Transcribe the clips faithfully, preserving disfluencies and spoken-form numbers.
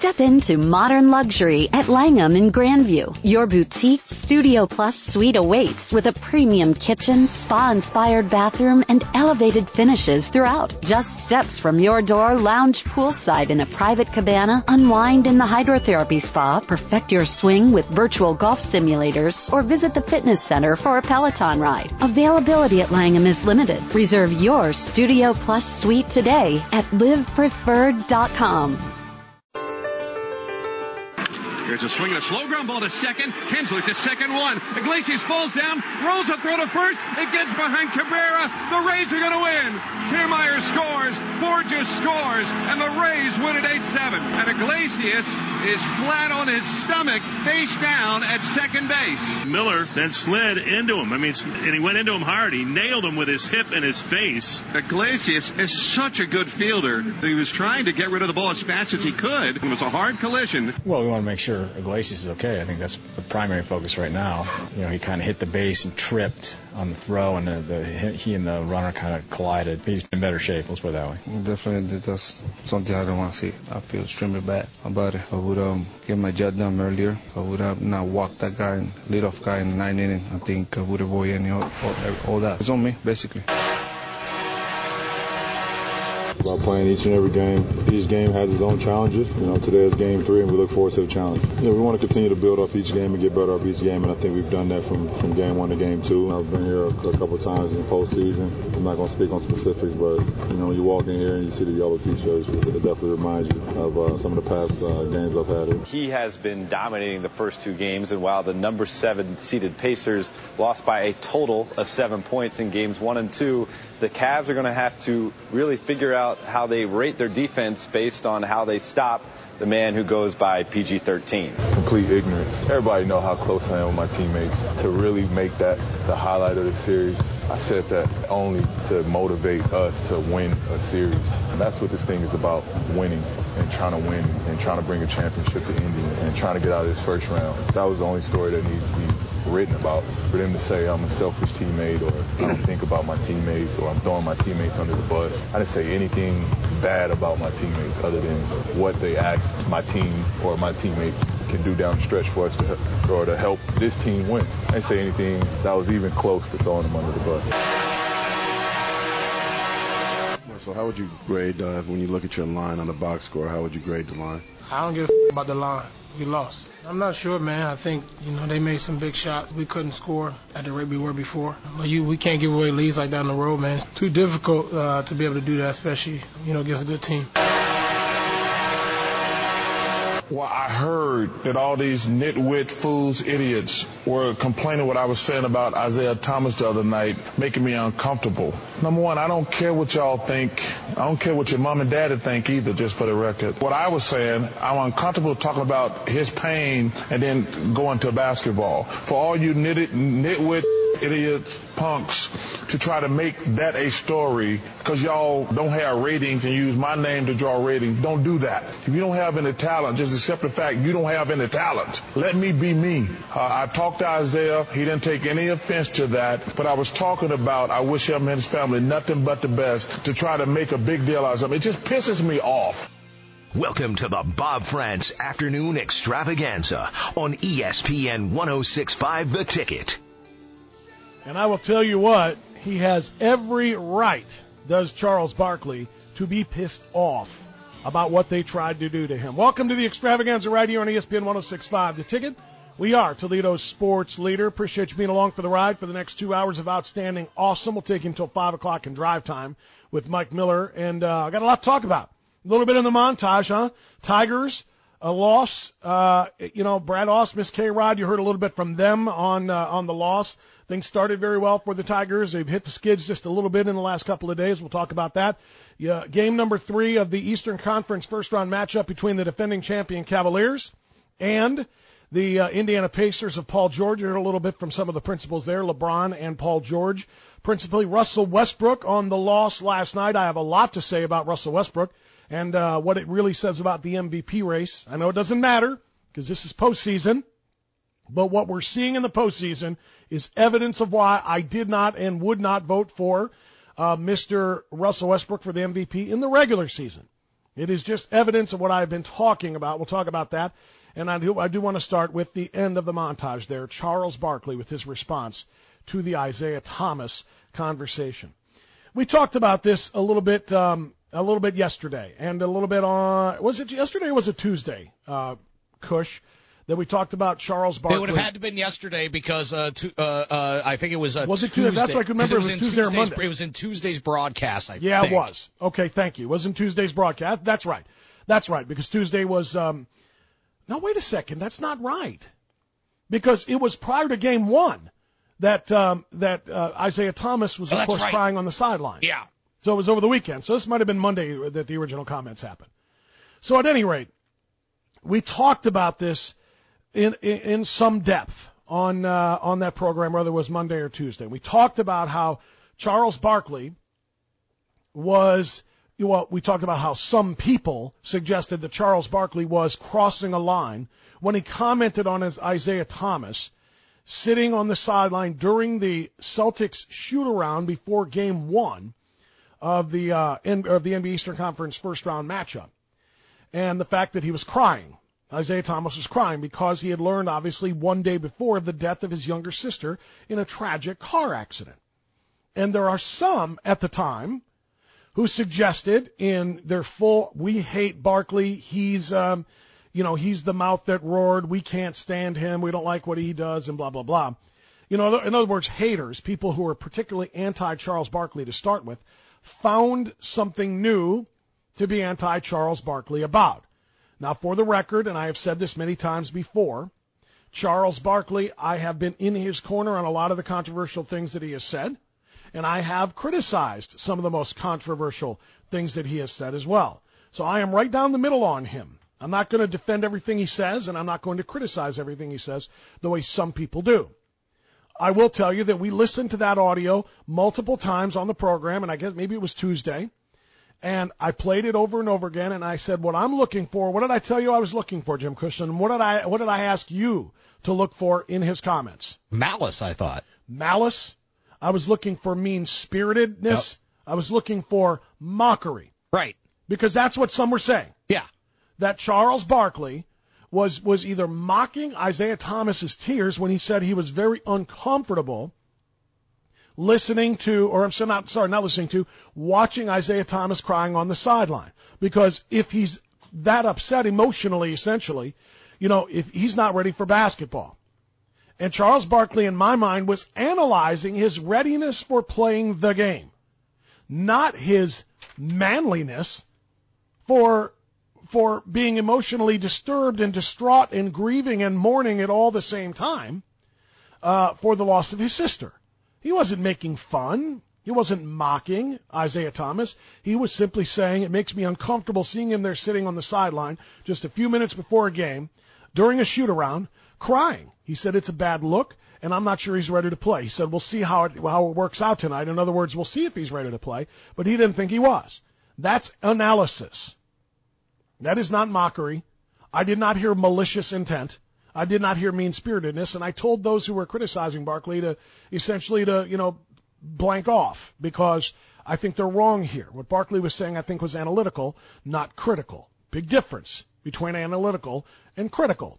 Step into modern luxury at Langham in Grandview. Your boutique Studio Plus suite awaits with a premium kitchen, spa-inspired bathroom, and elevated finishes throughout. Just steps from your door, lounge poolside in a private cabana, unwind in the hydrotherapy spa, perfect your swing with virtual golf simulators, or visit the fitness center for a Peloton ride. Availability at Langham is limited. Reserve your Studio Plus suite today at live preferred dot com. Here's a swing and a slow ground ball to second. Kinsler to second one. Iglesias falls down, rolls a throw to first. It gets behind Cabrera. The Rays are going to win. Kiermaier scores. Borges scores. And the Rays win at eight seven. And Iglesias is flat on his stomach, face down at second base. Miller then slid into him. I mean, and he went into him hard. He nailed him with his hip and his face. Iglesias is such a good fielder. He was trying to get rid of the ball as fast as he could. It was a hard collision. Well, we want to make sure Iglesias is okay. I think that's the primary focus right now. You know, he kind of hit the base and tripped on the throw, and the, the he and the runner kind of collided. He's in better shape, let's put it that way. Definitely, that's something I don't want to see. I feel extremely bad about it. I would um, get my job done earlier. I would have not walked that guy, lead off guy in the ninth inning. I think I would avoid any all, all, all that. It's on me, basically. About playing each and every game. Each game has its own challenges. You know, today is game three, and we look forward to the challenge. You know, we want to continue to build up each game and get better up each game, and I think we've done that from, from game one to game two. I've been here a, a couple of times in the postseason. I'm not going to speak on specifics, but, you know, when you walk in here and you see the yellow T-shirts, it, it definitely reminds you of uh, some of the past uh, games I've had here. He has been dominating the first two games, and while the number seven seeded Pacers lost by a total of seven points in games one and two, the Cavs are going to have to really figure out how they rate their defense based on how they stop the man who goes by P G thirteen. Complete ignorance. Everybody know how close I am with my teammates. To really make that the highlight of the series, I said that only to motivate us to win a series. And that's what this thing is about, winning and trying to win and trying to bring a championship to Indy and trying to get out of this first round. That was the only story that needs to be written about. For them to say I'm a selfish teammate, or I don't think about my teammates, or I'm throwing my teammates under the bus. I didn't say anything bad about my teammates other than what they asked my team or my teammates can do down the stretch for us to, or to help this team win. I didn't say anything that was even close to throwing them under the bus. So how would you grade, uh, when you look at your line on the box score, how would you grade the line? I don't give a f- about the line. We lost. I'm not sure, man. I think, you know, they made some big shots. We couldn't score at the rate we were before. But you, we can't give away leads like that on the road, man. It's too difficult uh, to be able to do that, especially, you know, against a good team. Well, I heard that all these nitwit fools, idiots, were complaining what I was saying about Isaiah Thomas the other night, making me uncomfortable. Number one, I don't care what y'all think. I don't care what your mom and daddy think either, just for the record. What I was saying, I'm uncomfortable talking about his pain and then going to basketball. For all you nit- nitwit idiot punks to try to make that a story because y'all don't have ratings and use my name to draw ratings. Don't do that. If you don't have any talent, just accept the fact you don't have any talent. Let me be me. Uh, I talked to Isaiah. He didn't take any offense to that. But I was talking about I wish him and his family nothing but the best to try to make a big deal out of something. It just pisses me off. Welcome to the Bob France Afternoon Extravaganza on E S P N one oh six point five The Ticket. And I will tell you what, he has every right, does Charles Barkley, to be pissed off about what they tried to do to him. Welcome to the Extravaganza right here on E S P N one oh six point five The Ticket. We are Toledo's sports leader. Appreciate you being along for the ride for the next two hours of outstanding awesome. We'll take you until five o'clock in drive time with Mike Miller. And uh, I got a lot to talk about. A little bit in the montage, huh? Tigers, a loss. Uh, you know, Brad Oss, Miss K-Rod, you heard a little bit from them on uh, on the loss. Things started very well for the Tigers. They've hit the skids just a little bit in the last couple of days. We'll talk about that. Yeah, game number three of the Eastern Conference first-round matchup between the defending champion Cavaliers and the uh, Indiana Pacers of Paul George. You heard a little bit from some of the principals there, LeBron and Paul George. Principally, Russell Westbrook on the loss last night. I have a lot to say about Russell Westbrook and uh, what it really says about the M V P race. I know it doesn't matter because this is postseason. But what we're seeing in the postseason is evidence of why I did not and would not vote for uh, Mister Russell Westbrook for the M V P in the regular season. It is just evidence of what I've been talking about. We'll talk about that. And I do, I do want to start with the end of the montage there, Charles Barkley with his response to the Isaiah Thomas conversation. We talked about this a little bit, um, a little bit yesterday, and a little bit on, was it yesterday or was it Tuesday, uh, Kush, that we talked about Charles Barkley? It would have had to have been yesterday because uh, to, uh, uh, I think it was uh, Was it Tuesday. Tuesday? That's what I can remember. It was, it was Tuesday or Monday. It was in Tuesday's broadcast, I yeah, think. it was. Okay, thank you. It was in Tuesday's broadcast. That's right. That's right, because Tuesday was, um, now wait a second, that's not right. Because it was prior to game one that um, that uh, Isaiah Thomas was, oh, of course, right. crying on the sideline. Yeah. So it was over the weekend. So this might have been Monday that the original comments happened. So at any rate, we talked about this in in, in some depth on uh, on that program, whether it was Monday or Tuesday. We talked about how Charles Barkley was, well, we talked about how some people suggested that Charles Barkley was crossing a line when he commented on his Isaiah Thomas sitting on the sideline during the Celtics shoot-around before Game One of the uh, N- of the N B A Eastern Conference first-round matchup, and the fact that he was crying. Isaiah Thomas was crying because he had learned, obviously, one day before of the death of his younger sister in a tragic car accident. And there are some at the time who suggested in their full, we hate Barkley, he's, um, you know, he's the mouth that roared, we can't stand him, we don't like what he does, and blah, blah, blah. You know, in other words, haters, people who are particularly anti-Charles Barkley to start with, found something new to be anti-Charles Barkley about. Now, for the record, and I have said this many times before, Charles Barkley, I have been in his corner on a lot of the controversial things that he has said, and I have criticized some of the most controversial things that he has said as well. So I am right down the middle on him. I'm not going to defend everything he says, and I'm not going to criticize everything he says the way some people do. I will tell you that we listened to that audio multiple times on the program, and I guess maybe it was Tuesday, and I played it over and over again, and I said, what I'm looking for, what did I tell you I was looking for, Jim Cushman, and what did I, what did I ask you to look for in his comments? Malice, I thought. Malice. I was looking for mean-spiritedness. Yep. I was looking for mockery. Right. Because that's what some were saying. Yeah. That Charles Barkley was was either mocking Isaiah Thomas's tears when he said he was very uncomfortable listening to, or I'm not sorry, not listening to, watching Isaiah Thomas crying on the sideline. Because if he's that upset emotionally, essentially, you know, if he's not ready for basketball. And Charles Barkley, in my mind, was analyzing his readiness for playing the game, not his manliness for for being emotionally disturbed and distraught and grieving and mourning at all the same time uh, for the loss of his sister. He wasn't making fun. He wasn't mocking Isaiah Thomas. He was simply saying, it makes me uncomfortable seeing him there sitting on the sideline just a few minutes before a game during a shoot-around crying. He said it's a bad look, and I'm not sure he's ready to play. He said we'll see how it, how it works out tonight. In other words, we'll see if he's ready to play, but he didn't think he was. That's analysis. That is not mockery. I did not hear malicious intent. I did not hear mean-spiritedness, and I told those who were criticizing Barkley to essentially to, you know, blank off, because I think they're wrong here. What Barkley was saying, I think, was analytical, not critical. Big difference between analytical and critical.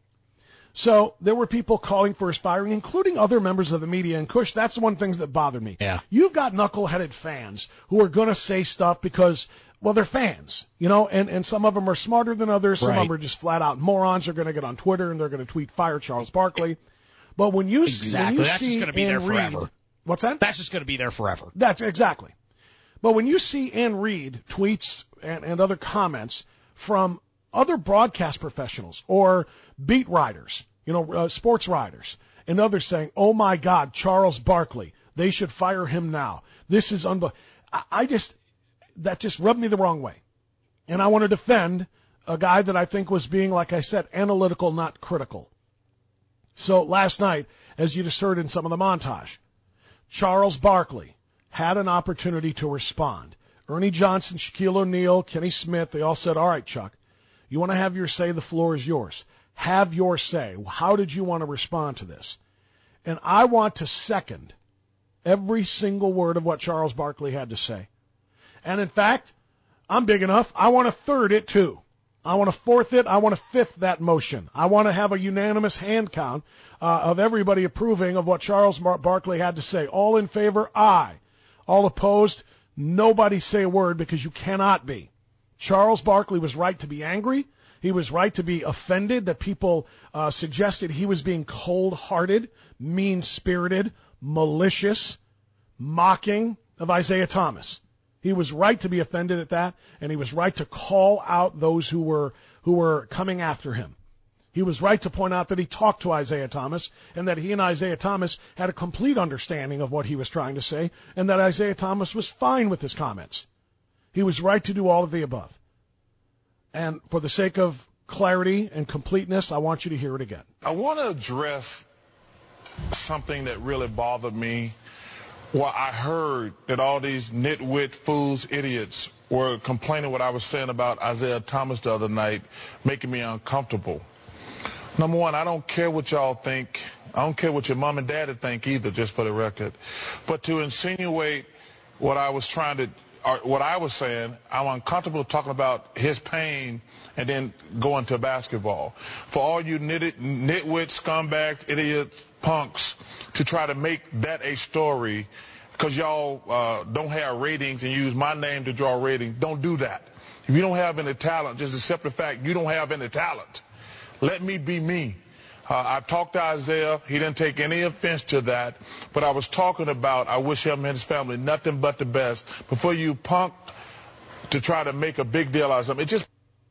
So there were people calling for his firing, including other members of the media. And, Kush, that's one of the things that bothered me. Yeah. You've got knuckleheaded fans who are going to say stuff because, well, they're fans, you know, and, and some of them are smarter than others. Some right. of them are just flat-out morons. They're going to get on Twitter and they're going to tweet, fire Charles Barkley. But when you, exactly. when you that's see just going to be Ann there Reed, forever. What's that? That's just going to be there forever. That's exactly. But when you see Ann Reed tweets and, and other comments from other broadcast professionals or beat writers, you know, uh, sports writers, and others saying, oh, my God, Charles Barkley, they should fire him now. This is unbelievable. I, I just, that just rubbed me the wrong way. And I want to defend a guy that I think was being, like I said, analytical, not critical. So last night, as you just heard in some of the montage, Charles Barkley had an opportunity to respond. Ernie Johnson, Shaquille O'Neal, Kenny Smith, they all said, all right, Chuck, you want to have your say, the floor is yours. Have your say. How did you want to respond to this? And I want to second every single word of what Charles Barkley had to say. And in fact, I'm big enough. I want to third it too. I want to fourth it. I want to fifth that motion. I want to have a unanimous hand count uh, of everybody approving of what Charles Bar- Barkley had to say. All in favor, aye. All opposed, nobody say a word, because you cannot be. Charles Barkley was right to be angry. He was right to be offended that people uh, suggested he was being cold-hearted, mean-spirited, malicious, mocking of Isaiah Thomas. He was right to be offended at that, and he was right to call out those who were who were coming after him. He was right to point out that he talked to Isaiah Thomas, and that he and Isaiah Thomas had a complete understanding of what he was trying to say, and that Isaiah Thomas was fine with his comments. He was right to do all of the above. And for the sake of clarity and completeness, I want you to hear it again. I want to address something that really bothered me. Well, I heard that all these nitwit fools, idiots, were complaining what I was saying about Isaiah Thomas the other night, making me uncomfortable. Number one, I don't care what y'all think. I don't care what your mom and dad think either, just for the record. But to insinuate what I was trying to, or what I was saying, I'm uncomfortable talking about his pain and then going to basketball. For all you nit- nitwit, scumbags, idiots, punks, to try to make that a story because y'all uh, don't have ratings and use my name to draw ratings, don't do that. If you don't have any talent, just accept the fact you don't have any talent. Let me be me. Uh, I've talked to Isaiah. He didn't take any offense to that. But I was talking about I wish him and his family nothing but the best. Before you punk to try to make a big deal out of something, it just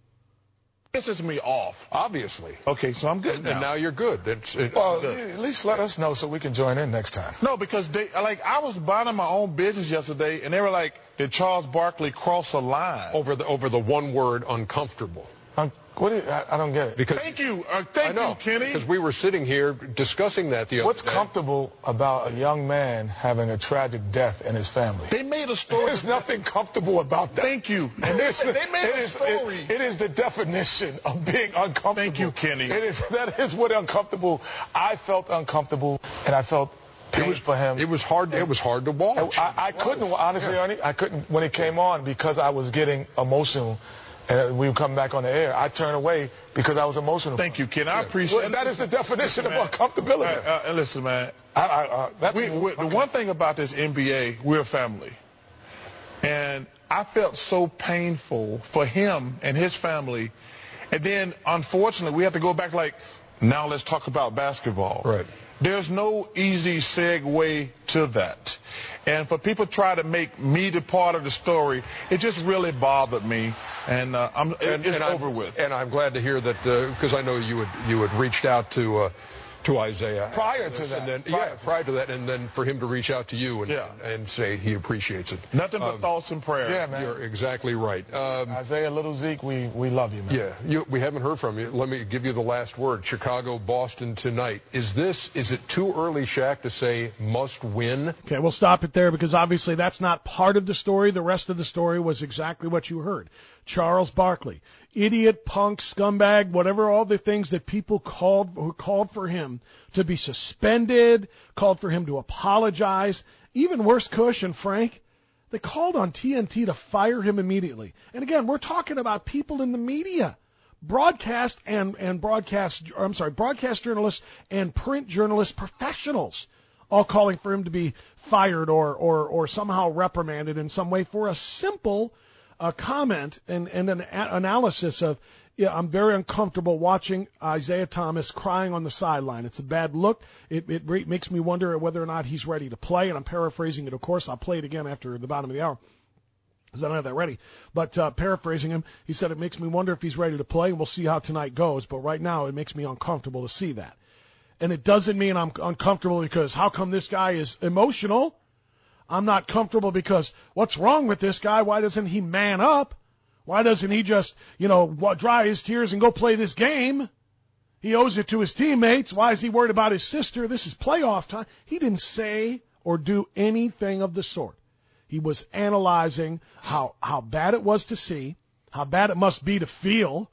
pisses me off. Obviously. Okay, so I'm good and, now. and now you're good. It's, it, well, good. At least let us know so we can join in next time. No, because they like I was minding my own business yesterday, and they were like, "Did Charles Barkley cross a line over the over the one word uncomfortable?" Um, what do you, I, I don't get it. Because, thank you, uh, thank I know, you, Kenny. Because we were sitting here discussing that the other What's day. What's comfortable about a young man having a tragic death in his family? They made a story. There's nothing comfortable about that. Thank you. And they, they made it a is, story. It, it is the definition of being uncomfortable. Thank you, Kenny. It is that is what uncomfortable. I felt uncomfortable, and I felt pain it was, for him. It was hard. It was hard to watch. I, I couldn't honestly, yeah. Ernie. I couldn't when it came on because I was getting emotional. And we were coming back on the air. I turned away because I was emotional. Thank you, Ken. I yeah. appreciate well, it. That is the definition listen, of uncomfortability. Uh, uh, listen, man. I, I, uh, that's we, we, the one thing about this N B A, we're a family. And I felt so painful for him and his family. And then, unfortunately, we have to go back like, now let's talk about basketball. Right. There's no easy segue to that. And for people to try to make me the part of the story, it just really bothered me. And, uh, I'm, and it's and over I'm, with. And I'm glad to hear that, because uh, I know you had you had reached out to uh, to Isaiah prior to that. And then, prior yeah, to prior to that, and then for him to reach out to you and yeah. and say he appreciates it. Nothing but um, thoughts and prayers. Yeah, man. You're exactly right. Um, Isaiah, Little Zeke, we we love you, man. Yeah, you, we haven't heard from you. Let me give you the last word. Chicago, Boston tonight. Is this is it too early, Shaq, to say must win? Okay, we'll stop it there because obviously that's not part of the story. The rest of the story was exactly what you heard. Charles Barkley, idiot, punk, scumbag, whatever, all the things that people called who called for him to be suspended, called for him to apologize. Even worse, Cush and Frank, they called on T N T to fire him immediately. And again, we're talking about people in the media, broadcast and and broadcast. I'm sorry, broadcast journalists and print journalists, professionals, all calling for him to be fired or or or somehow reprimanded in some way for a simple a comment and, and an a- analysis of, yeah, I'm very uncomfortable watching Isaiah Thomas crying on the sideline. It's a bad look. It, it re- makes me wonder whether or not he's ready to play, and I'm paraphrasing it, of course. I'll play it again after the bottom of the hour because I don't have that ready. But uh, paraphrasing him, he said it makes me wonder if he's ready to play, and we'll see how tonight goes. But right now it makes me uncomfortable to see that. And it doesn't mean I'm uncomfortable because how come this guy is emotional? I'm not comfortable because what's wrong with this guy? Why doesn't he man up? Why doesn't he just, you know, dry his tears and go play this game? He owes it to his teammates. Why is he worried about his sister? This is playoff time. He didn't say or do anything of the sort. He was analyzing how, how bad it was to see, how bad it must be to feel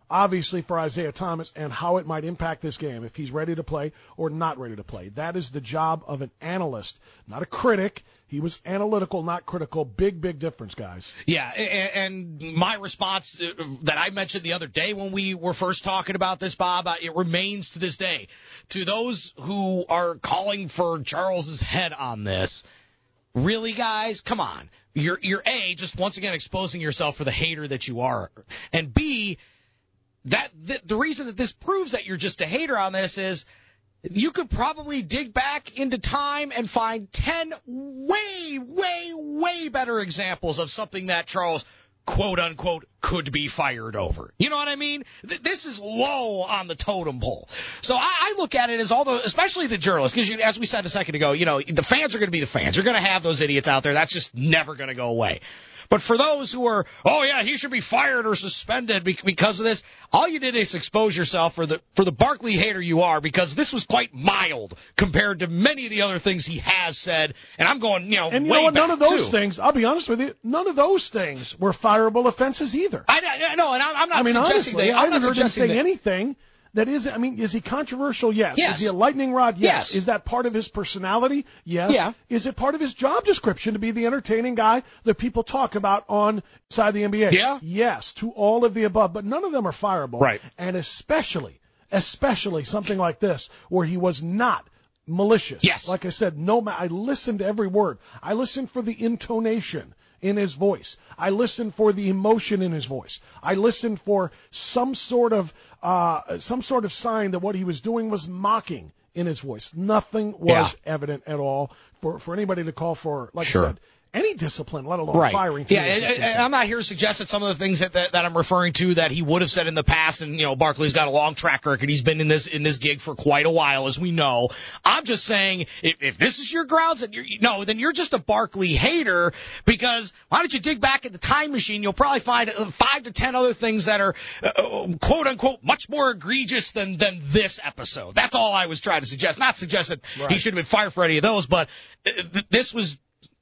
obviously, for Isaiah Thomas and how it might impact this game if he's ready to play or not ready to play. That is the job of an analyst, not a critic. He was analytical, not critical. Big, big difference, guys. Yeah, and, and my response that I mentioned the other day when we were first talking about this, Bob, it remains to this day. To those who are calling for Charles's head on this, really, guys? Come on. You're, you're A, just once again exposing yourself for the hater that you are. And B, that the, the reason that this proves that you're just a hater on this is you could probably dig back into time and find ten way, way, way better examples of something that Charles, quote unquote, could be fired over. You know what I mean? Th- this is low on the totem pole. So I, I look at it as all the, especially the journalists, because as we said a second ago, you know, the fans are going to be the fans. You're going to have those idiots out there. That's just never going to go away. But for those who are, oh yeah, he should be fired or suspended because of this, all you did is expose yourself for the for the Barkley hater you are, because this was quite mild compared to many of the other things he has said. And I'm going, you know, and you way know what? None of those too. things. I'll be honest with you. None of those things were fireable offenses either. I know, and I'm, I'm not I mean, suggesting honestly, that. I I'm haven't not heard him suggesting say that. anything. That is, I mean, is he controversial? Yes. Yes. Is he a lightning rod? Yes. Yes. Is that part of his personality? Yes. Yeah. Is it part of his job description to be the entertaining guy that people talk about on side the N B A? Yeah. Yes, to all of the above, but none of them are fireable. Right. And especially, especially something like this where he was not malicious. Yes. Like I said, no, I listened to every word. I listened for the intonation in his voice. I listened for the emotion in his voice. I listened for some sort of uh, some sort of sign that what he was doing was mocking in his voice. Nothing was Yeah. evident at all for, for anybody to call for, like Sure. I said, any discipline, let alone Right. firing. Yeah, and, and I'm not here to suggest that some of the things that, that that I'm referring to that he would have said in the past, and you know, Barkley's got a long track record. He's been in this in this gig for quite a while, as we know. I'm just saying, if, if this is your grounds, and you're no, then you're just a Barkley hater. Because why don't you dig back in the time machine? You'll probably find five to ten other things that are uh, quote unquote much more egregious than than this episode. That's all I was trying to suggest. Not suggest that Right. he should have been fired for any of those, but uh, th- this was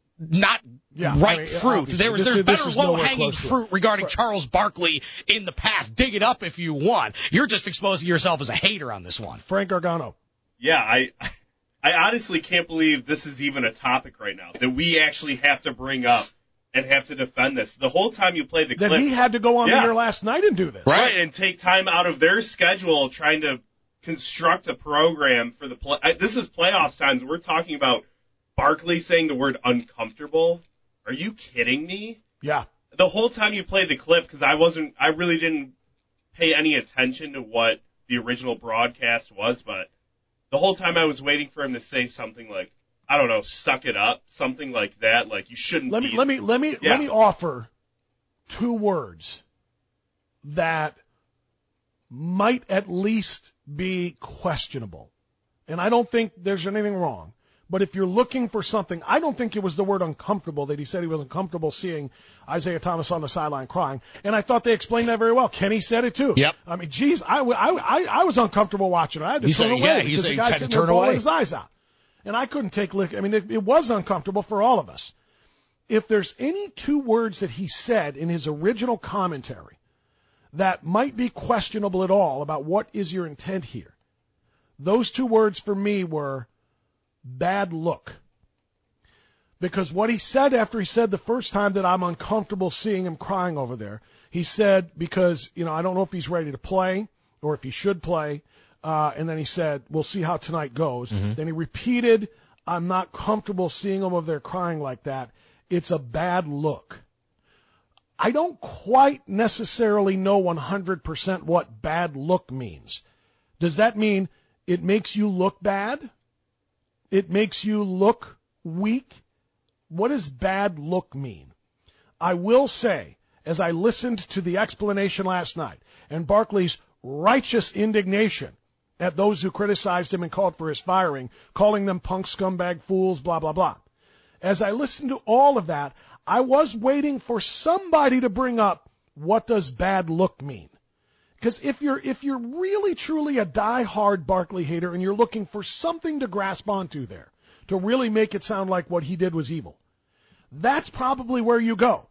not Yeah, ripe I mean, fruit. obviously. There was This there's is- this better is nowhere low-hanging close to it. fruit regarding Right. Charles Barkley in the past. Dig it up if you want. You're just exposing yourself as a hater on this one. Frank Gargano. Yeah, I I honestly can't believe this is even a topic right now, that we actually have to bring up and have to defend this. The whole time you play the That clip. he had to go on Yeah. the air last night and do this. Right, and take time out of their schedule trying to construct a program for the play. I- This is playoff times. We're talking about Barkley saying the word uncomfortable. Are you kidding me? Yeah. The whole time you play the clip, because I wasn't, I really didn't pay any attention to what the original broadcast was, but the whole time I was waiting for him to say something like, I don't know, suck it up, something like that. Like you shouldn't. Let me be let me let me Yeah. let me offer two words that might at least be questionable. And I don't think there's anything wrong. But if you're looking for something, I don't think it was the word uncomfortable that he said he was uncomfortable seeing Isaiah Thomas on the sideline crying. And I thought they explained that very well. Kenny said it too. Yep. I mean, geez, I, I, I, I was uncomfortable watching it. I had to He turn said- away yeah, he because said the he guy had to sitting there turn bawling away. his eyes out. And I couldn't take lick. I mean, it, it was uncomfortable for all of us. If there's any two words that he said in his original commentary that might be questionable at all about what is your intent here, those two words for me were bad look. Because what he said after he said the first time that I'm uncomfortable seeing him crying over there, he said, because, you know, I don't know if he's ready to play or if he should play. Uh, and then he said, we'll see how tonight goes. Mm-hmm. Then he repeated, I'm not comfortable seeing them over there crying like that. It's a bad look. I don't quite necessarily know one hundred percent what bad look means. Does that mean it makes you look bad? It makes you look weak? What does bad look mean? I will say, as I listened to the explanation last night and Barkley's righteous indignation at those who criticized him and called for his firing, calling them punk scumbag fools, blah, blah, blah. As I listened to all of that, I was waiting for somebody to bring up, what does bad look mean? Because if you're if you're really truly a die-hard Barkley hater and you're looking for something to grasp onto there to really make it sound like what he did was evil, that's probably where you go.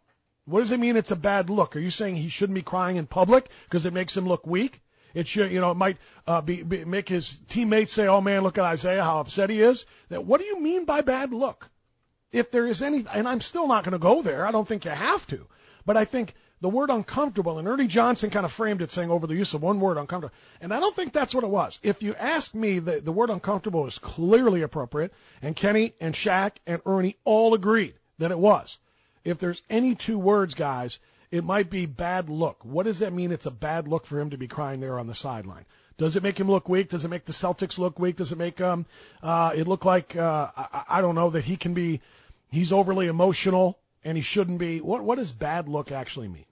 What does it mean it's a bad look? Are you saying he shouldn't be crying in public because it makes him look weak? It should, you know, it might uh, be, be make his teammates say, "Oh man, look at Isaiah, how upset he is." That, what do you mean by bad look? If there is any, and I'm still not going to go there. I don't think you have to, but I think the word uncomfortable, and Ernie Johnson kind of framed it saying over the use of one word, uncomfortable, and I don't think that's what it was. If you ask me, the, the word uncomfortable is clearly appropriate, and Kenny and Shaq and Ernie all agreed that it was. If there's any two words, guys, it might be bad look. What does that mean? It's a bad look for him to be crying there on the sideline. Does it make him look weak? Does it make the Celtics look weak? Does it make um uh it look like uh I, I don't know that he can be he's overly emotional and he shouldn't be? What what does bad look actually mean?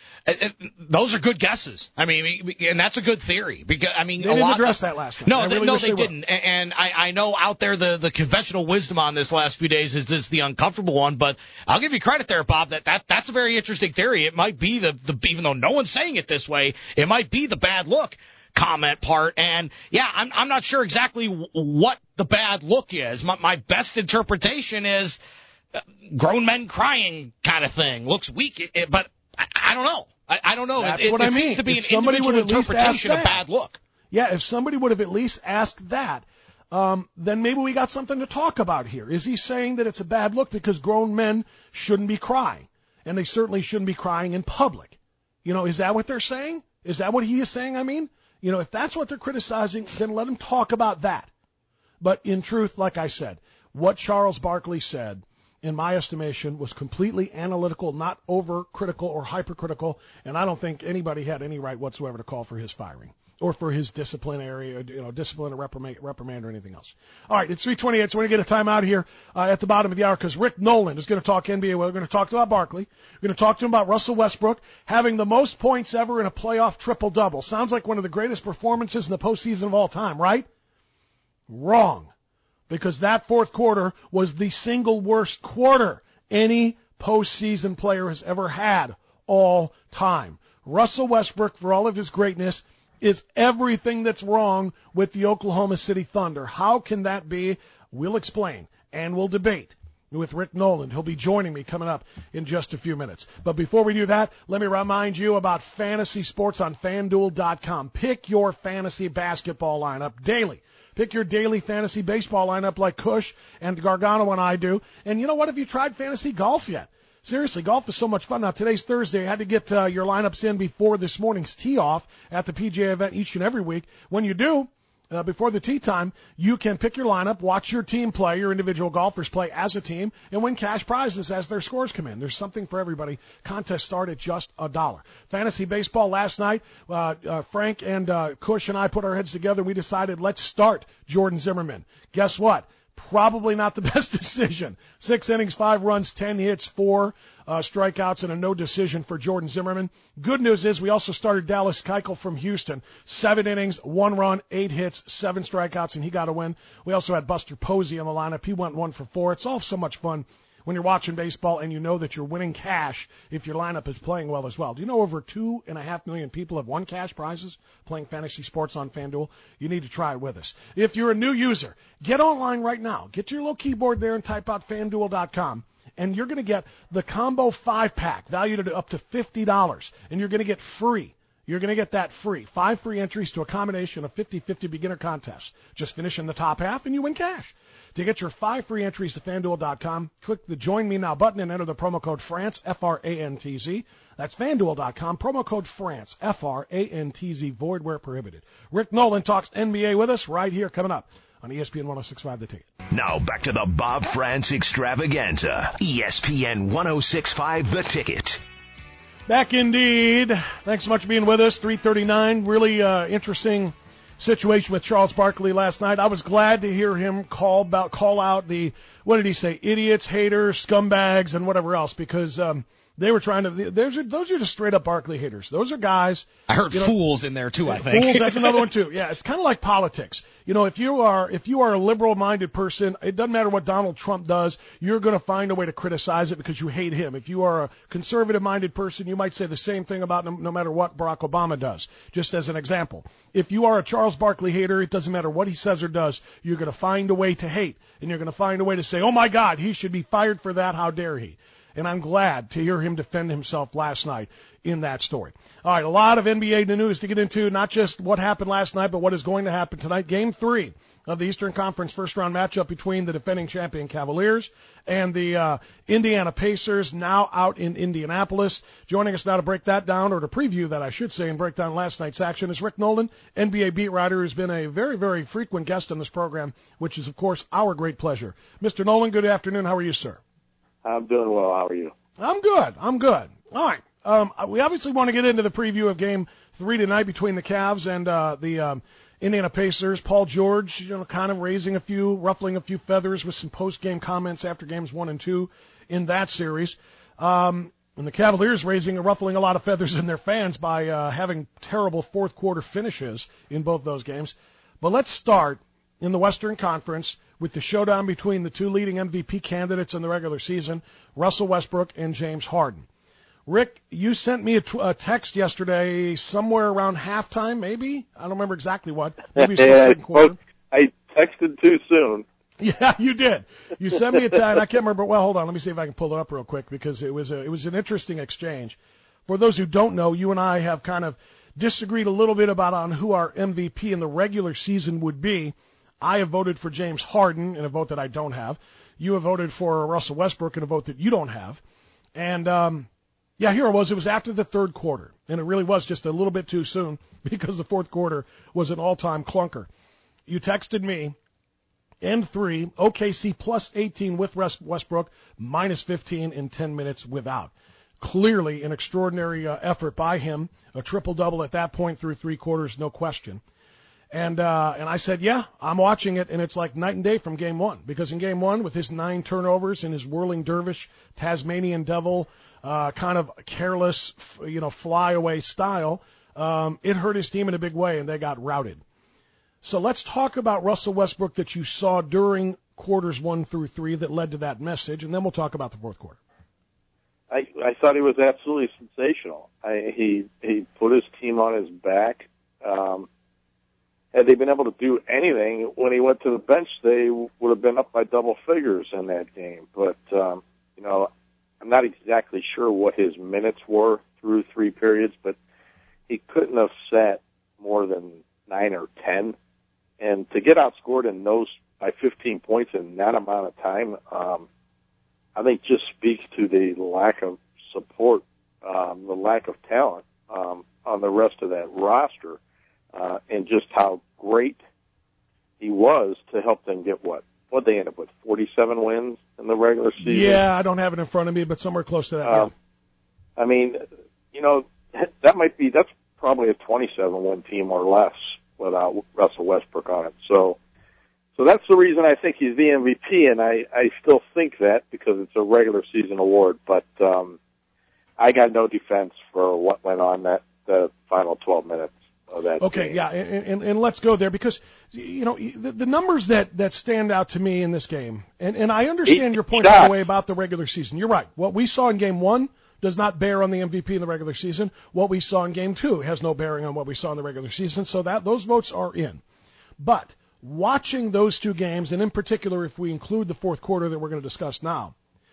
Those are good guesses. I mean, and that's a good theory because I mean, they a didn't lot, address that last night. No, really they, no, they they didn't. And I, I know out there the the conventional wisdom on this last few days is it's the uncomfortable one. But I'll give you credit there, Bob. That, that that's a very interesting theory. It might be the the even though no one's saying it this way, it might be the bad look comment part. And yeah, I'm I'm not sure exactly what the bad look is. My, my best interpretation is grown men crying kind of thing. Looks weak, but I, I don't know. I, I don't know. That's it what it I mean. seems to be if an individual interpretation of bad look. Yeah, if somebody would have at least asked that, um, then maybe we got something to talk about here. Is he saying that it's a bad look because grown men shouldn't be crying? And they certainly shouldn't be crying in public. You know, is that what they're saying? Is that what he is saying, I mean? You know, if that's what they're criticizing, then let him talk about that. But in truth, like I said, what Charles Barkley said, in my estimation, was completely analytical, not over-critical or hypercritical, and I don't think anybody had any right whatsoever to call for his firing or for his disciplinary, you know, discipline or reprimand, reprimand or anything else. All right, it's three twenty-eight, so we're going to get a timeout here uh, at the bottom of the hour because Rick Nolan is going to talk N B A. We're going to talk about Barkley. We're going to talk to him about Russell Westbrook having the most points ever in a playoff triple-double. Sounds like one of the greatest performances in the postseason of all time, right? Wrong. Because that fourth quarter was the single worst quarter any postseason player has ever had all time. Russell Westbrook, for all of his greatness, is everything that's wrong with the Oklahoma City Thunder. How can that be? We'll explain, and we'll debate with Rick Nolan. He'll be joining me coming up in just a few minutes. But before we do that, let me remind you about fantasy sports on FanDuel dot com. Pick your fantasy basketball lineup daily. Pick your daily fantasy baseball lineup like Kush and Gargano and I do. And you know what? Have you tried fantasy golf yet? Seriously, golf is so much fun. Now, today's Thursday. I had to get uh, your lineups in before this morning's tee-off at the P G A event each and every week. When you do, uh, before the tee time, you can pick your lineup, watch your team play, your individual golfers play as a team, and win cash prizes as their scores come in. There's something for everybody. Contests start at just a dollar. Fantasy baseball last night, uh, uh, Frank and uh, Kush and I put our heads together, and we decided let's start Jordan Zimmerman. Guess what? Probably not the best decision. Six innings, five runs, ten hits, four uh, strikeouts, and a no decision for Jordan Zimmerman. Good news is we also started Dallas Keuchel from Houston. Seven innings, one run, eight hits, seven strikeouts, and he got a win. We also had Buster Posey on the lineup. He went one for four. It's all so much fun when you're watching baseball and you know that you're winning cash if your lineup is playing well as well. Do you know over two and a half million people have won cash prizes playing fantasy sports on FanDuel? You need to try it with us. If you're a new user, get online right now. Get to your little keyboard there and type out FanDuel dot com. And you're going to get the combo five pack valued at up to fifty dollars. And you're going to get free. You're going to get that free. Five free entries to a combination of fifty-fifty beginner contests. Just finish in the top half and you win cash. To get your five free entries to FanDuel dot com, click the Join Me Now button and enter the promo code France, F R A N T Z. That's FanDuel dot com, promo code France, F R A N T Z, void where prohibited. Rick Nolan talks N B A with us right here coming up on E S P N ten sixty-five The Ticket. Now back to the Bob France Extravaganza. E S P N ten sixty-five The Ticket. Back indeed. Thanks so much for being with us. three thirty-nine. Really uh, interesting situation with Charles Barkley last night. I was glad to hear him call about call out the, what did he say, idiots, haters, scumbags, and whatever else, because um, they were trying to, those are, those are just straight up Barkley haters. Those are guys. I heard you know, fools in there too, I think. Fools, that's another one too. Yeah, it's kind of like politics. You know, if you are if you are a liberal-minded person, it doesn't matter what Donald Trump does, you're going to find a way to criticize it because you hate him. If you are a conservative-minded person, you might say the same thing about no, no matter what Barack Obama does, just as an example. If you are a Charles Barkley hater, it doesn't matter what he says or does, you're going to find a way to hate, and you're going to find a way to say, oh, my God, he should be fired for that, how dare he. And I'm glad to hear him defend himself last night in that story. All right, a lot of N B A news to get into, not just what happened last night, but what is going to happen tonight. Game three of the Eastern Conference first-round matchup between the defending champion Cavaliers and the uh, Indiana Pacers, now out in Indianapolis. Joining us now to break that down, or to preview that, I should say, and break down last night's action, is Rick Nolan, N B A beat writer, who's been a very, very frequent guest on this program, which is, of course, our great pleasure. Mister Nolan, good afternoon. How are you, sir? I'm doing well. How are you? I'm good. I'm good. All right. Um, we obviously want to get into the preview of Game Three tonight between the Cavs and uh, the um, Indiana Pacers. Paul George, you know, kind of raising a few, ruffling a few feathers with some post-game comments after Games One and Two in that series. Um, and the Cavaliers raising, ruffling a lot of feathers in their fans by uh, having terrible fourth-quarter finishes in both those games. But let's start in the Western Conference with the showdown between the two leading M V P candidates in the regular season, Russell Westbrook and James Harden. Rick, you sent me a, t- a text yesterday somewhere around halftime, maybe? I don't remember exactly what. Maybe it was the second quarter. I texted too soon. Yeah, you did. You sent me a text. I can't remember. Well, hold on. Let me see if I can pull it up real quick because it was a, it was an interesting exchange. For those who don't know, you and I have kind of disagreed a little bit about on who our M V P in the regular season would be. I have voted for James Harden in a vote that I don't have. You have voted for Russell Westbrook in a vote that you don't have. And, um, yeah, here it was. It was after the third quarter, and it really was just a little bit too soon because the fourth quarter was an all-time clunker. You texted me, N three, O K C plus eighteen with Westbrook, minus fifteen in ten minutes without. Clearly an extraordinary uh, effort by him, a triple-double at that point through three quarters, no question. And uh, and I said, yeah, I'm watching it, and it's like night and day from game one. Because in game one, with his nine turnovers and his whirling dervish, Tasmanian devil, uh, kind of careless, you know, fly-away style, um, it hurt his team in a big way, and they got routed. So let's talk about Russell Westbrook that you saw during quarters one through three that led to that message, and then we'll talk about the fourth quarter. I, I thought he was absolutely sensational. I, he he put his team on his back. Um, Had they been able to do anything when he went to the bench, they would have been up by double figures in that game. But, um, you know, I'm not exactly sure what his minutes were through three periods, but he couldn't have sat more than nine or ten. And to get outscored in those by fifteen points in that amount of time, um, I think just speaks to the lack of support, um, the lack of talent um, on the rest of that roster. Uh, and just how great he was to help them get what? What they end up with, forty-seven wins in the regular season? Yeah, I don't have it in front of me, but somewhere close to that. Um, yeah. I mean, you know, that might be, that's probably a twenty-seven win team or less without Russell Westbrook on it. So, so that's the reason I think he's the M V P, and I, I still think that because it's a regular season award, but, um, I got no defense for what went on that, the final twelve minutes. Okay, game. yeah, and, and, and let's go there because, you know, the, the numbers that, that stand out to me in this game, and, and I understand your point, by the way, about the regular season. You're right. What we saw in game one does not bear on the M V P in the regular season. What we saw in game two has no bearing on what we saw in the regular season, so that those votes are in. But watching those two games, and in particular if we include the fourth quarter that we're going to discuss now,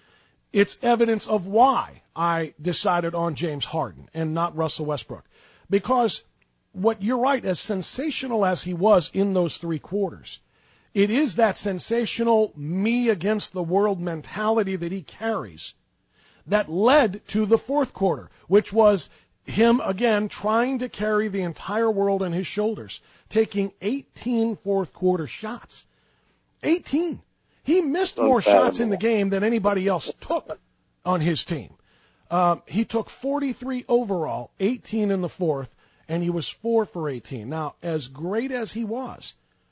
it's evidence of why I decided on James Harden and not Russell Westbrook. Because what you're right, as sensational as he was in those three quarters, it is that sensational me against the world mentality that he carries that led to the fourth quarter, which was him, again, trying to carry the entire world on his shoulders, taking eighteen fourth quarter shots. eighteen. He missed more shots in the game than anybody else took on his team. Um, he took forty-three overall, eighteen in the fourth, and he was four for eighteen. Now, as great as he was,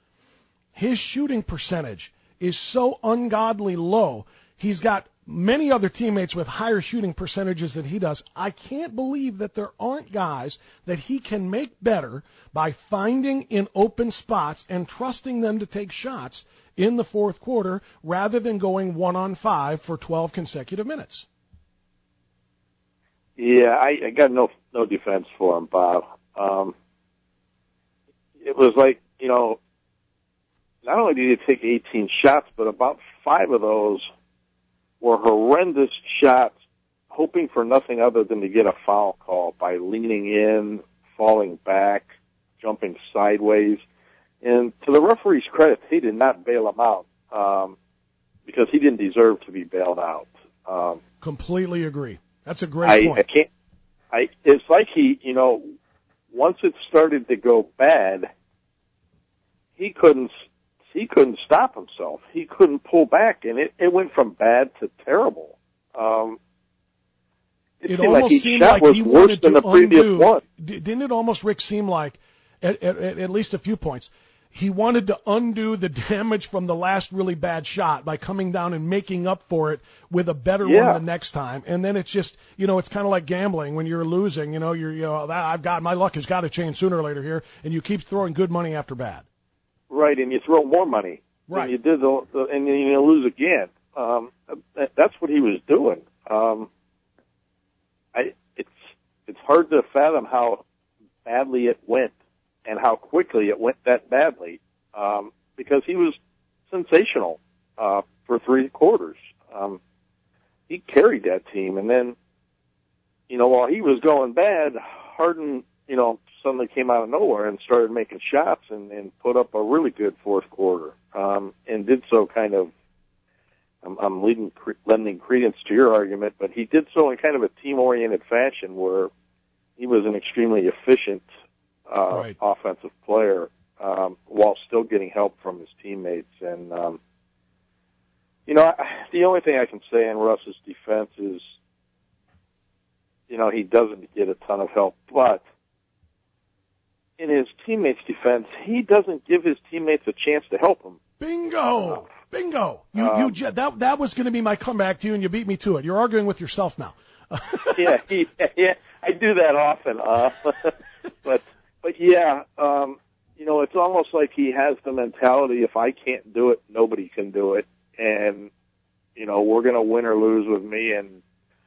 his shooting percentage is so ungodly low. He's got many other teammates with higher shooting percentages than he does. I can't believe that there aren't guys that he can make better by finding in open spots and trusting them to take shots in the fourth quarter rather than going one on five for twelve consecutive minutes. Yeah, I, I got no no defense for him, Bob. Um, it was like, you know, not only did he take eighteen shots, but about five of those were horrendous shots, hoping for nothing other than to get a foul call by leaning in, falling back, jumping sideways. And to the referee's credit, he did not bail him out um, because he didn't deserve to be bailed out. Um, Completely agree. That's a great I, point. I can't. I. It's like he, you know, once it started to go bad, he couldn't. He couldn't stop himself. He couldn't pull back, and it, it went from bad to terrible. Um, it, it seemed almost like each seemed shot like was he worse wanted than to the previous undo. one. Didn't it almost, Rick, seem like, at, at, at least a few points, he wanted to undo the damage from the last really bad shot by coming down and making up for it with a better Yeah. one the next time. And then it's just, you know, it's kind of like gambling when you're losing. You know, you're, you know, I've got my luck has got to change sooner or later here, and you keep throwing good money after bad. Right, and you throw more money. Right. And you did the, the and then you lose again. Um, that, that's what he was doing. Um, I it's it's hard to fathom how badly it went and how quickly it went that badly. Um, because he was sensational uh, for three quarters. Um, he carried that team, and then you know while he was going bad, Harden you know suddenly came out of nowhere and started making shots and, and put up a really good fourth quarter. Um, and did so kind of, I'm, I'm leading, lending credence to your argument, but he did so in kind of a team-oriented fashion where he was an extremely efficient uh, right. offensive player um, while still getting help from his teammates. And, um, you know, I, the only thing I can say in Russ's defense is, you know, he doesn't get a ton of help, but in his teammates' defense, he doesn't give his teammates a chance to help him. Bingo! Bingo! You, Um, you, ju- that, that was going to be my comeback to you, and you beat me to it. You're arguing with yourself now. yeah, he, yeah, I do that often. Uh, but, but yeah, um, you know, it's almost like he has the mentality: if I can't do it, nobody can do it, and you know, we're going to win or lose with me, and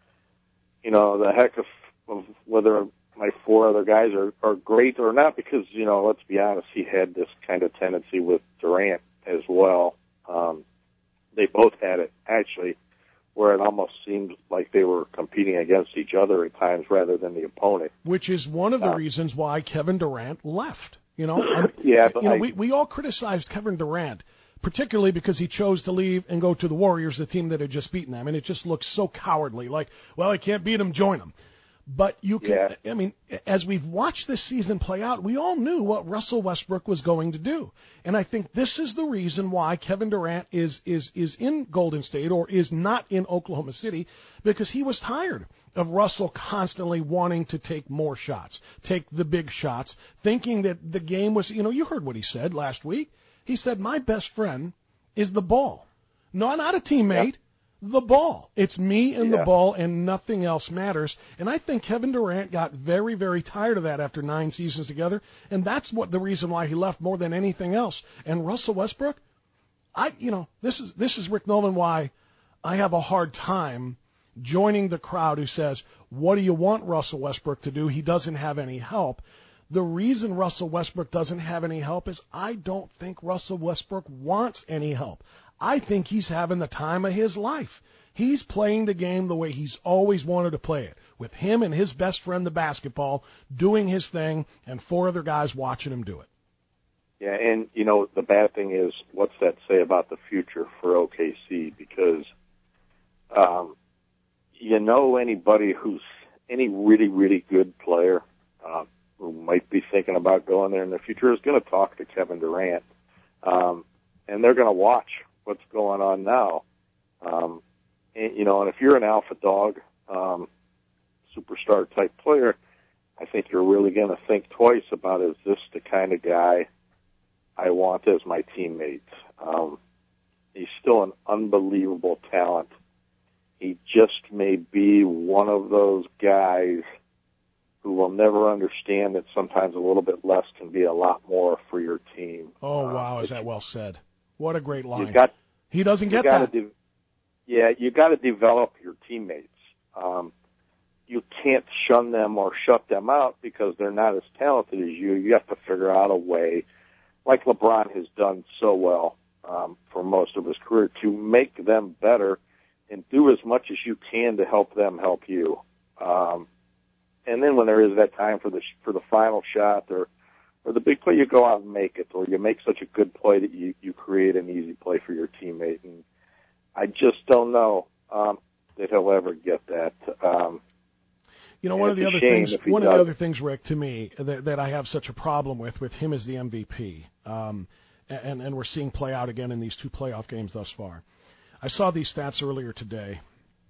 you know, the heck of, of whether my four other guys are, are great or not, because, you know, let's be honest, he had this kind of tendency with Durant as well. Um, they both had it, actually, where it almost seemed like they were competing against each other at times rather than the opponent. Which is one of the Uh, reasons why Kevin Durant left. You know, I, yeah, but you know, I, we, we all criticized Kevin Durant, particularly because he chose to leave and go to the Warriors, the team that had just beaten them, and it just looks so cowardly. Like, well, I can't beat him, join him. But you can, yeah. I mean, as we've watched this season play out, we all knew what Russell Westbrook was going to do. And I think this is the reason why Kevin Durant is, is, is in Golden State or is not in Oklahoma City, because he was tired of Russell constantly wanting to take more shots, take the big shots, thinking that the game was, you know, you heard what he said last week. He said, my best friend is the ball. No, not a teammate. Yeah. The ball. It's me and yeah. the ball, and nothing else matters. And I think Kevin Durant got very, very tired of that after nine seasons together, and that's what the reason why he left more than anything else. And Russell Westbrook, I, you know, this is this is Rick Nolan why I have a hard time joining the crowd who says, what do you want Russell Westbrook to do? He doesn't have any help. The reason Russell Westbrook doesn't have any help is I don't think Russell Westbrook wants any help. I think he's having the time of his life. He's playing the game the way he's always wanted to play it, with him and his best friend, the basketball, doing his thing, and four other guys watching him do it. Yeah, and, you know, the bad thing is, what's that say about the future for O K C? Because, um, you know, anybody who's any really, really good player uh, who might be thinking about going there in the future is going to talk to Kevin Durant, um, and they're going to watch what's going on now. Um, and, you know, and if you're an alpha dog, um, superstar type player, I think you're really going to think twice about, is this the kind of guy I want as my teammate? Um, he's still an unbelievable talent. He just may be one of those guys who will never understand that sometimes a little bit less can be a lot more for your team. Oh, wow, uh, is that well said. What a great line. You got, he doesn't get that. De- yeah, you got to develop your teammates. Um, you can't shun them or shut them out because they're not as talented as you. You have to figure out a way, like LeBron has done so well um, for most of his career, to make them better and do as much as you can to help them help you. Um, and then when there is that time for the for the final shot or or the big play, you go out and make it, or you make such a good play that you you create an easy play for your teammate. And I just don't know um, that he'll ever get that. Um, You know, one of the other things, one of the other things, Rick, to me that, that I have such a problem with with him as the M V P, um, and and we're seeing play out again in these two playoff games thus far. I saw these stats earlier today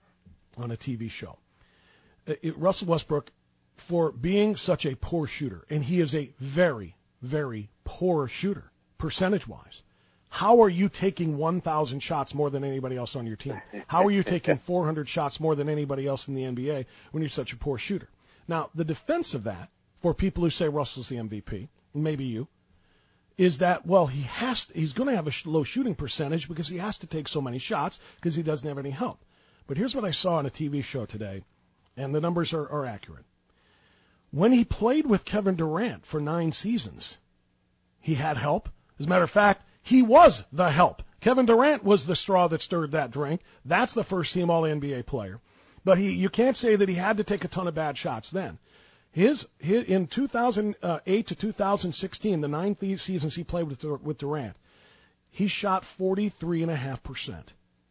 on a T V show. It, Russell Westbrook, for being such a poor shooter, and he is a very, very poor shooter percentage-wise. How are you taking one thousand shots more than anybody else on your team? How are you taking four hundred shots more than anybody else in the N B A when you're such a poor shooter? Now, the defense of that, for people who say Russell's the M V P, maybe you, is that, well, he has to, he's going to have a low shooting percentage because he has to take so many shots because he doesn't have any help. But here's what I saw on a T V show today, and the numbers are, are accurate. When he played with Kevin Durant for nine seasons, he had help. As a matter of fact, he was the help. Kevin Durant was the straw that stirred that drink. That's the first-team All N B A player. But he, you can't say that he had to take a ton of bad shots then. His, his in two thousand eight to two thousand sixteen, the nine th- seasons he played with with Durant, he shot forty-three point five percent.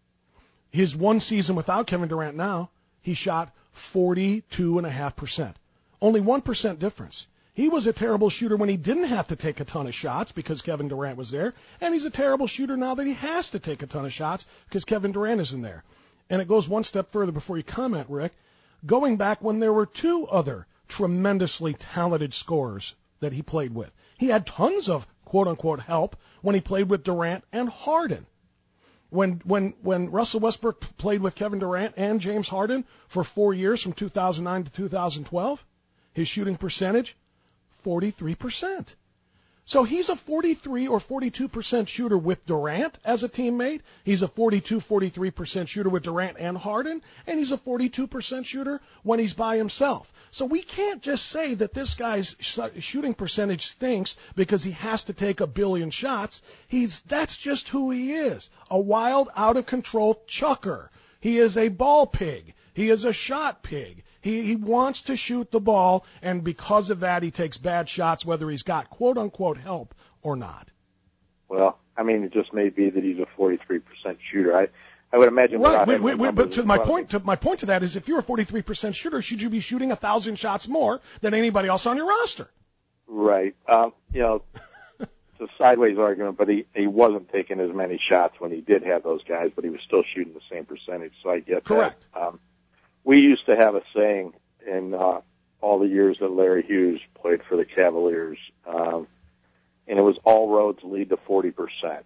His one season without Kevin Durant now, he shot forty-two point five percent. Only one percent difference. He was a terrible shooter when he didn't have to take a ton of shots because Kevin Durant was there, and he's a terrible shooter now that he has to take a ton of shots because Kevin Durant isn't there. And it goes one step further before you comment, Rick. Going back when there were two other tremendously talented scorers that he played with. He had tons of quote-unquote help when he played with Durant and Harden. When when when Russell Westbrook played with Kevin Durant and James Harden for four years from two thousand nine to two thousand twelve, his shooting percentage, forty-three percent. So he's a forty-three or forty-two percent shooter with Durant as a teammate. He's a forty-two, forty-three percent shooter with Durant and Harden. And he's a forty-two percent shooter when he's by himself. So we can't just say that this guy's shooting percentage stinks because he has to take a billion shots. He's that's just who he is. A wild, out-of-control chucker. He is a ball pig. He is a shot pig. He, he wants to shoot the ball, and because of that, he takes bad shots, whether he's got quote-unquote help or not. Well, I mean, it just may be that he's a forty-three percent shooter. I, I would imagine. Right, wait, wait, wait, but to my point, to my point to that is, if you're a forty-three percent shooter, should you be shooting a thousand shots more than anybody else on your roster? Right. Um, you know, it's a sideways argument, but he he wasn't taking as many shots when he did have those guys, but he was still shooting the same percentage. So I get Correct. that. Um, We used to have a saying in uh, all the years that Larry Hughes played for the Cavaliers, um, and it was all roads lead to forty percent.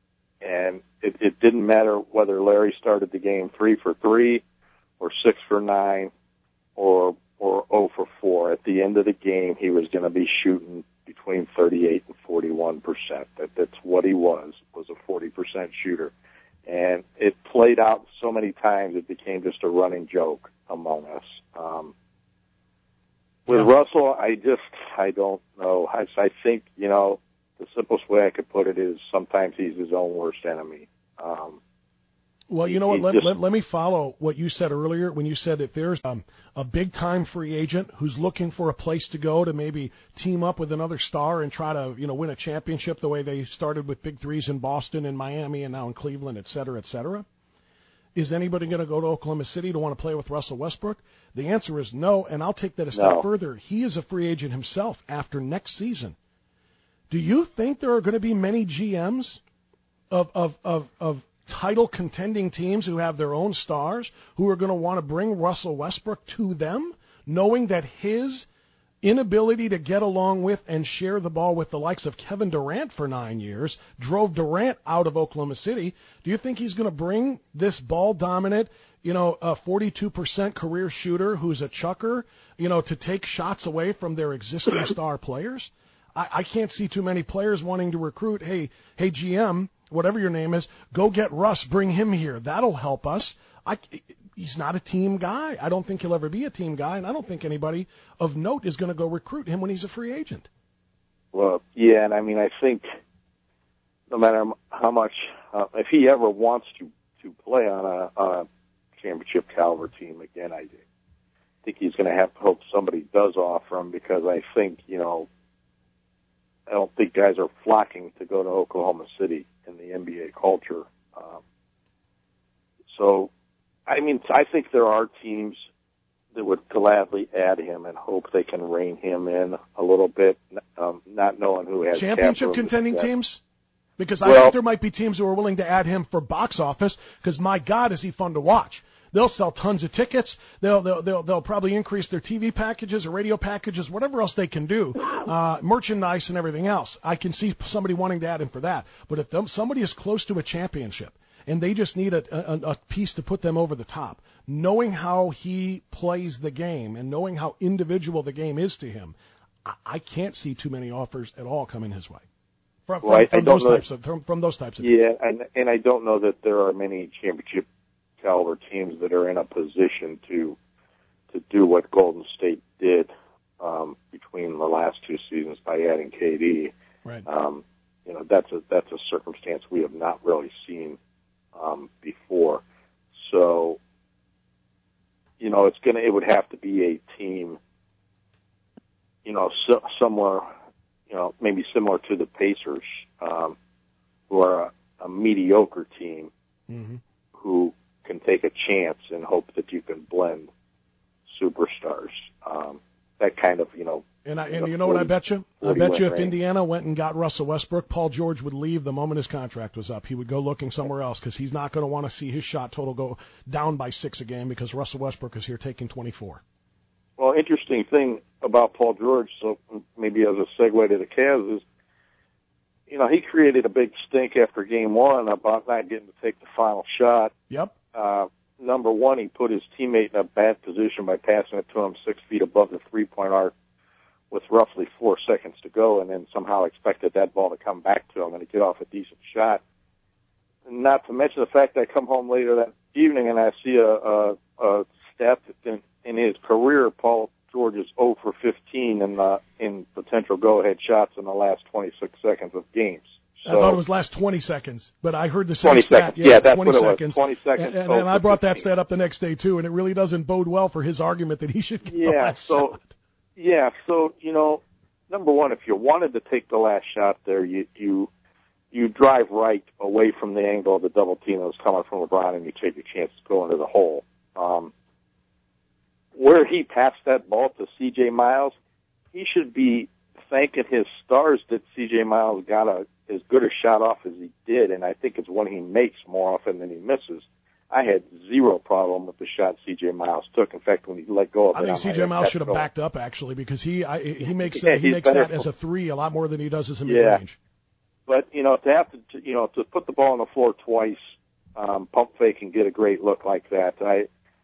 And it, it didn't matter whether Larry started the game three for three or six for nine or or zero for four. At the end of the game, he was going to be shooting between thirty-eight and forty-one percent. That, that's what he was, was a forty percent shooter. And it played out so many times it became just a running joke among us. Um, with yeah. Russell, I just, I don't know. I, I think, you know, the simplest way I could put it is sometimes he's his own worst enemy. Um, well, you know what? Let, just, let, let me follow what you said earlier when you said if there's um, a big-time free agent who's looking for a place to go to maybe team up with another star and try to, you know, win a championship the way they started with big threes in Boston and Miami and now in Cleveland, et cetera, et cetera. Is anybody going to go to Oklahoma City to want to play with Russell Westbrook? The answer is no, and I'll take that a step no. further. He is a free agent himself after next season. Do you think there are going to be many G Ms of of of, of title contending teams who have their own stars who are going to want to bring Russell Westbrook to them, knowing that his inability to get along with and share the ball with the likes of Kevin Durant for nine years drove Durant out of Oklahoma City? Do you think he's going to bring this ball-dominant, you know, a forty-two percent career shooter who's a chucker, you know, to take shots away from their existing star players? I, I can't see too many players wanting to recruit, hey, hey, G M, whatever your name is, go get Russ, bring him here. That'll help us. I, he's not a team guy. I don't think he'll ever be a team guy, and I don't think anybody of note is going to go recruit him when he's a free agent. Well, yeah, and I mean, I think no matter how much, uh, if he ever wants to, to play on a, on a championship caliber team again. I think he's going to have to hope somebody does offer him, because I think, you know, I don't think guys are flocking to go to Oklahoma City in the N B A culture. Um, so, I mean, I think there are teams that would gladly add him and hope they can rein him in a little bit, um, not knowing who has championship contending teams. Because I well, think there might be teams who are willing to add him for box office, because my God, is he fun to watch. They'll sell tons of tickets. They'll they'll they'll, they'll probably increase their T V packages or radio packages, whatever else they can do, uh, merchandise and everything else. I can see somebody wanting to add him for that. But if them, somebody is close to a championship and they just need a, a, a piece to put them over the top, knowing how he plays the game and knowing how individual the game is to him, I, I can't see too many offers at all coming his way. From, from, well, I, from I don't those know types of from, from those types of yeah, and and I don't know that there are many championship caliber teams that are in a position to to do what Golden State did um, between the last two seasons by adding K D. Right. Um, you know, that's a that's a circumstance we have not really seen um, before. So, you know, it's gonna it would have to be a team, you know, so, somewhere. You know, maybe similar to the Pacers, um, who are a, a mediocre team, mm-hmm. who can take a chance and hope that you can blend superstars. Um, that kind of, you know. And I, and you know what I bet you? I bet you if range. Indiana went and got Russell Westbrook, Paul George would leave the moment his contract was up. He would go looking somewhere else, because he's not going to want to see his shot total go down by six a game, because Russell Westbrook is here taking twenty-four. Well, interesting thing about Paul George, so maybe as a segue to the Cavs, is, you know, he created a big stink after game one about not getting to take the final shot. Yep. Uh, number one, he put his teammate in a bad position by passing it to him six feet above the three-point arc with roughly four seconds to go, and then somehow expected that ball to come back to him and to get off a decent shot. And not to mention the fact that I come home later that evening and I see a, a, a stat that in, in his career, Paul George is zero for fifteen in the, in potential go-ahead shots in the last twenty-six seconds of games. So, I thought it was last twenty seconds, but I heard the same twenty stat. Seconds. Yeah, yeah, that's twenty what it seconds. was. twenty seconds. And, and, and I brought that stat up the next day too, and it really doesn't bode well for his argument that he should get yeah, the last so, shot. Yeah, so, you know, number one, if you wanted to take the last shot there, you, you, you drive right away from the angle of the double team that was coming from LeBron, and you take a chance to go into the hole. Um, where he passed that ball to C J Miles, he should be thanking his stars that C J Miles got a, as good a shot off as he did, and I think it's one he makes more often than he misses. I had zero problem with the shot C J Miles took. In fact, when he let go of it, I think C J Miles should have backed up actually, because he I, he makes yeah, he makes that as a three a lot more than he does as a mid range. Yeah. But you know, to have to you know to put the ball on the floor twice, um, pump fake and get a great look like that, I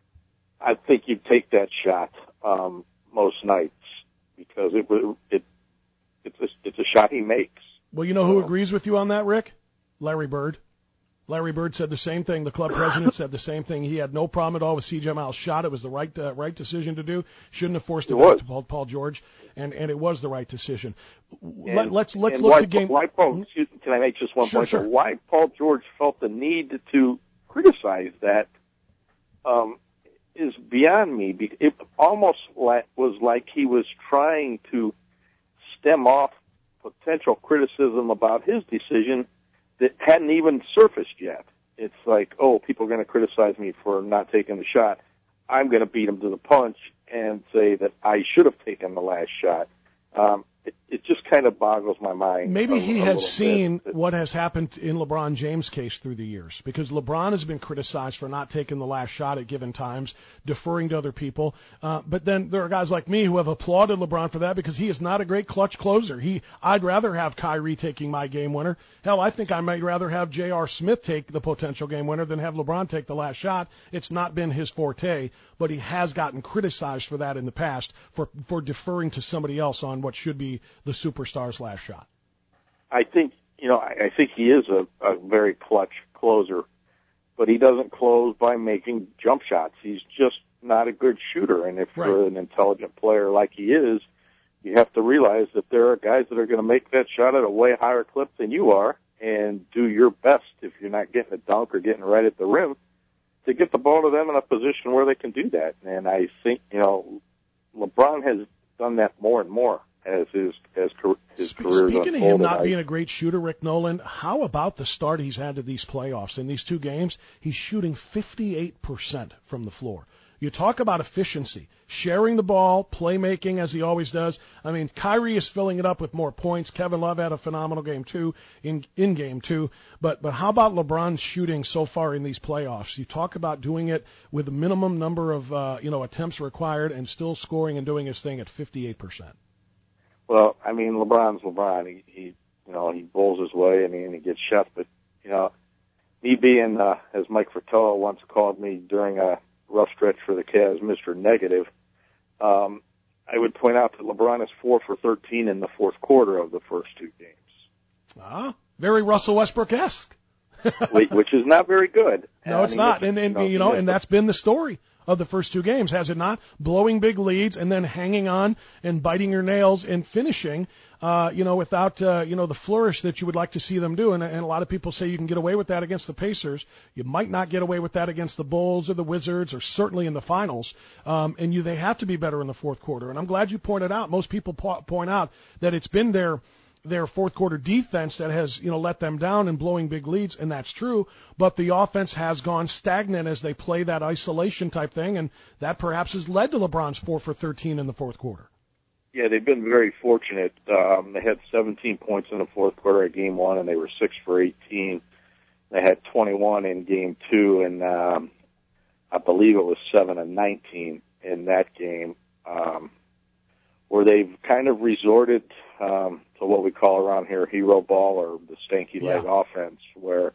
I think you'd take that shot um, most nights, because it it it's a, it's a shot he makes. Well, you know who agrees with you on that, Rick? Larry Bird. Larry Bird said the same thing. The club president said the same thing. He had no problem at all with C J Miles' shot. It was the right uh, right decision to do. Shouldn't have forced it, it back to Paul, Paul George, and, and it was the right decision. And, Let, let's let's and look why, to game. Why Paul, excuse me, can I make just one sure, point? Sure. Why Paul George felt the need to criticize that um, is beyond me. It almost like, was like he was trying to stem off potential criticism about his decision that hadn't even surfaced yet. It's like, oh, people are going to criticize me for not taking the shot. I'm going to beat them to the punch and say that I should have taken the last shot. Um, it, it just kind of boggles my mind. Maybe a, he a has seen bit. what has happened in LeBron James' case through the years, because LeBron has been criticized for not taking the last shot at given times, deferring to other people. Uh, but then there are guys like me who have applauded LeBron for that, because he is not a great clutch closer. He, I'd rather have Kyrie taking my game winner. Hell, I think I might rather have J R. Smith take the potential game winner than have LeBron take the last shot. It's not been his forte, but he has gotten criticized for that in the past, for, for deferring to somebody else on what should be the superstar's last shot. I think, you know, I, I think he is a, a very clutch closer, but he doesn't close by making jump shots. He's just not a good shooter, and if right. you're an intelligent player like he is, you have to realize that there are guys that are going to make that shot at a way higher clip than you are, and do your best, if you're not getting a dunk or getting right at the rim, to get the ball to them in a position where they can do that. And I think, you know, LeBron has done that more and more as his as his career unfolded. Speaking of him not being a great shooter, Rick Nolan, how about the start he's had to these playoffs? In these two games, he's shooting fifty-eight percent from the floor. You talk about efficiency, sharing the ball, playmaking as he always does. I mean, Kyrie is filling it up with more points. Kevin Love had a phenomenal game two in in game two. But but how about LeBron's shooting so far in these playoffs? You talk about doing it with a minimum number of uh, you know attempts required and still scoring and doing his thing at fifty-eight percent. Well, I mean, LeBron's LeBron. He, he you know he bowls his way. I mean, he gets shots. But you know, me being uh, as Mike Fratello once called me during a rough stretch for the Cavs, Mister Negative, um, I would point out that LeBron is four for thirteen in the fourth quarter of the first two games. Ah, very Russell Westbrook-esque. Which is not very good. No, it's I mean, not. And, and, you know, you know and that's been the story of the first two games, has it not? Blowing big leads and then hanging on and biting your nails and finishing, uh, you know, without, uh, you know, the flourish that you would like to see them do. And, and a lot of people say you can get away with that against the Pacers. You might not get away with that against the Bulls or the Wizards or certainly in the finals. Um, and you, they have to be better in the fourth quarter. And I'm glad you pointed out, most people po- point out that it's been their their fourth quarter defense that has, you know, let them down and blowing big leads, and that's true, but the offense has gone stagnant as they play that isolation type thing, and that perhaps has led to LeBron's four for thirteen in the fourth quarter. Yeah, they've been very fortunate. Um, they had seventeen points in the fourth quarter of game one, and they were six for eighteen. They had twenty-one in game two, and um, I believe it was seven and nineteen in that game, um, where they've kind of resorted um, to what we call around here hero ball, or the stanky leg yeah. offense, where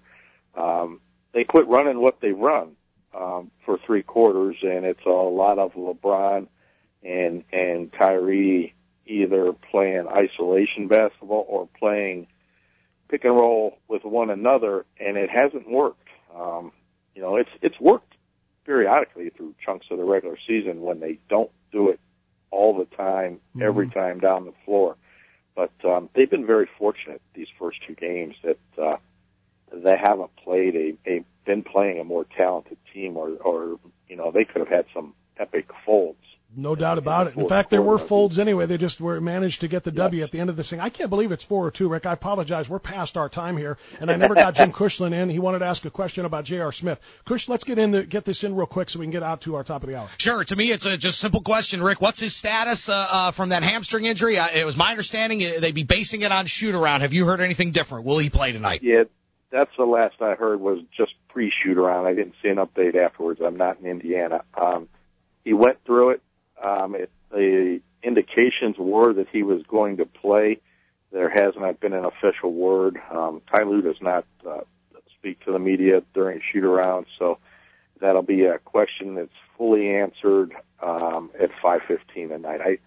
um, they quit running what they run um, for three quarters, and it's a lot of LeBron and and Kyrie either playing isolation basketball or playing pick and roll with one another, and it hasn't worked. Um, you know, it's it's worked periodically through chunks of the regular season when they don't do it all the time, mm-hmm. every time down the floor. But um, they've been very fortunate these first two games that uh, they haven't played a, a been playing a more talented team, or, or you know they could have had some epic folds. No doubt about it. In fact, there were folds anyway. They just were managed to get the W at the end of this thing. I can't believe it's four or two, Rick. I apologize. We're past our time here, and I never got Jim Kushlin in. He wanted to ask a question about J R. Smith. Kush, let's get in the, get this in real quick so we can get out to our top of the hour. Sure. To me, it's a just simple question, Rick. What's his status uh, uh, from that hamstring injury? Uh, it was my understanding they'd be basing it on shoot around. Have you heard anything different? Will he play tonight? Yeah, that's the last I heard was just pre-shoot around. I didn't see an update afterwards. I'm not in Indiana. Um, he went through it. Um, it The indications were that he was going to play. There has not been an official word. Um, Ty Lue does not uh, speak to the media during shoot-around, so that'll be a question that's fully answered um, at five fifteen tonight. I,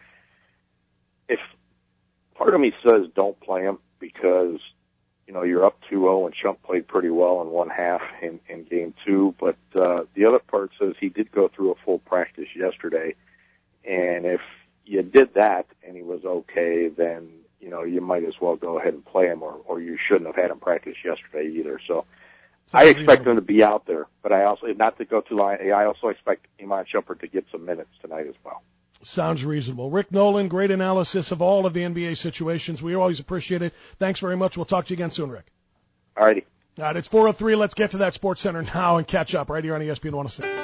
if part of me says don't play him because you know you're up two oh and Shump played pretty well in one half in, in game two, but uh, the other part says he did go through a full practice yesterday. And if you did that and he was okay, then, you know, you might as well go ahead and play him, or, or you shouldn't have had him practice yesterday either. So I expect him to be out there, but I also, not to go too long, I also expect Iman Shumpert to get some minutes tonight as well. Sounds reasonable. Rick Nolan, great analysis of all of the N B A situations. We always appreciate it. Thanks very much. We'll talk to you again soon, Rick. All righty. All right, it's four oh three. Let's get to that Sports Center now and catch up right here on E S P N one oh six.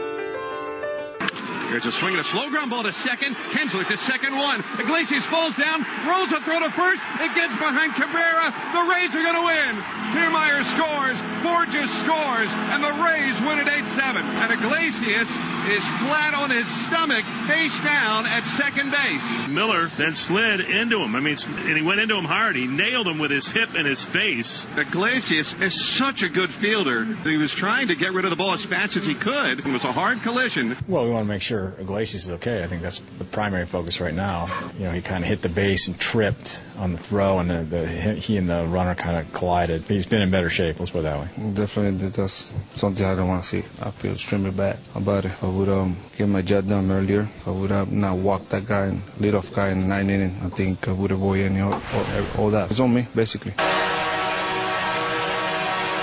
Here's a swing and a slow ground ball to second. Kinsler to second one. Iglesias falls down. Rolls a throw to first. It gets behind Cabrera. The Rays are going to win. Kiermaier scores. Borges scores. And the Rays win at eight seven. And Iglesias is flat on his stomach, face down at second base. Miller then slid into him. I mean, and he went into him hard. He nailed him with his hip and his face. Iglesias is such a good fielder. He was trying to get rid of the ball as fast as he could. It was a hard collision. Well, we want to make sure Iglesias is okay. I think that's the primary focus right now. You know, he kind of hit the base and tripped on the throw, and the, the he and the runner kind of collided. He's been in better shape, let's put it that way. Definitely, that's something I don't want to see. I feel extremely bad about it. I would um, get my job done earlier. I would have not walked that guy and lead off guy in nine inning. I think I would have avoided any all, all, all that. It's on me, basically.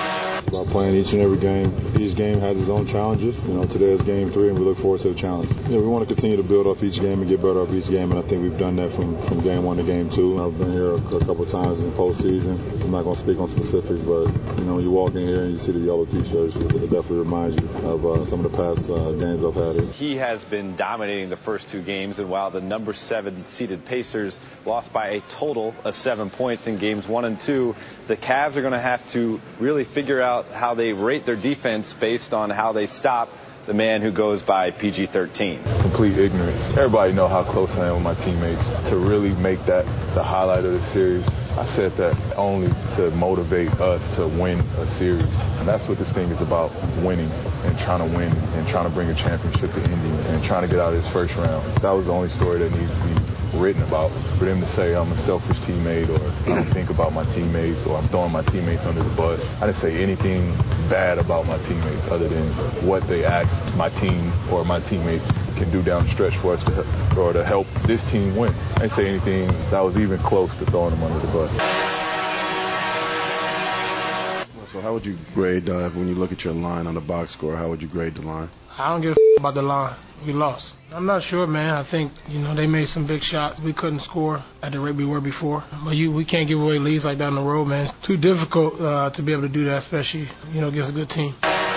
about playing each and every game. Each game has its own challenges. You know, today is game three, and we look forward to the challenge. You know, we want to continue to build off each game and get better off each game, and I think we've done that from, from game one to game two. I've been here a, a couple of times in postseason. I'm not going to speak on specifics, but, you know, when you walk in here and you see the yellow T-shirts, it, it definitely reminds you of uh, some of the past uh, games I've had here. He has been dominating the first two games, and while the number seven seeded Pacers lost by a total of seven points in games one and two, the Cavs are going to have to really figure out how they rate their defense based on how they stop the man who goes by P G thirteen. Complete ignorance. Everybody know how close I am with my teammates. To really make that the highlight of the series, I said that only to motivate us to win a series. And that's what this thing is about, winning and trying to win and trying to bring a championship to Indy and trying to get out of this first round. That was the only story that needs to be written about. For them to say I'm a selfish teammate, or I don't think about my teammates, or I'm throwing my teammates under the bus. I didn't say anything bad about my teammates other than what they asked my team or my teammates can do down the stretch for us to, or to help this team win. I didn't say anything that was even close to throwing them under the bus. So how would you grade, uh, when you look at your line on the box score, how would you grade the line? I don't give a f- about the line. We lost. I'm not sure, man. I think, you know, they made some big shots. We couldn't score at the rate we were before. But you, we can't give away leads like that on the road, man. It's too difficult uh, to be able to do that, especially, you know, against a good team.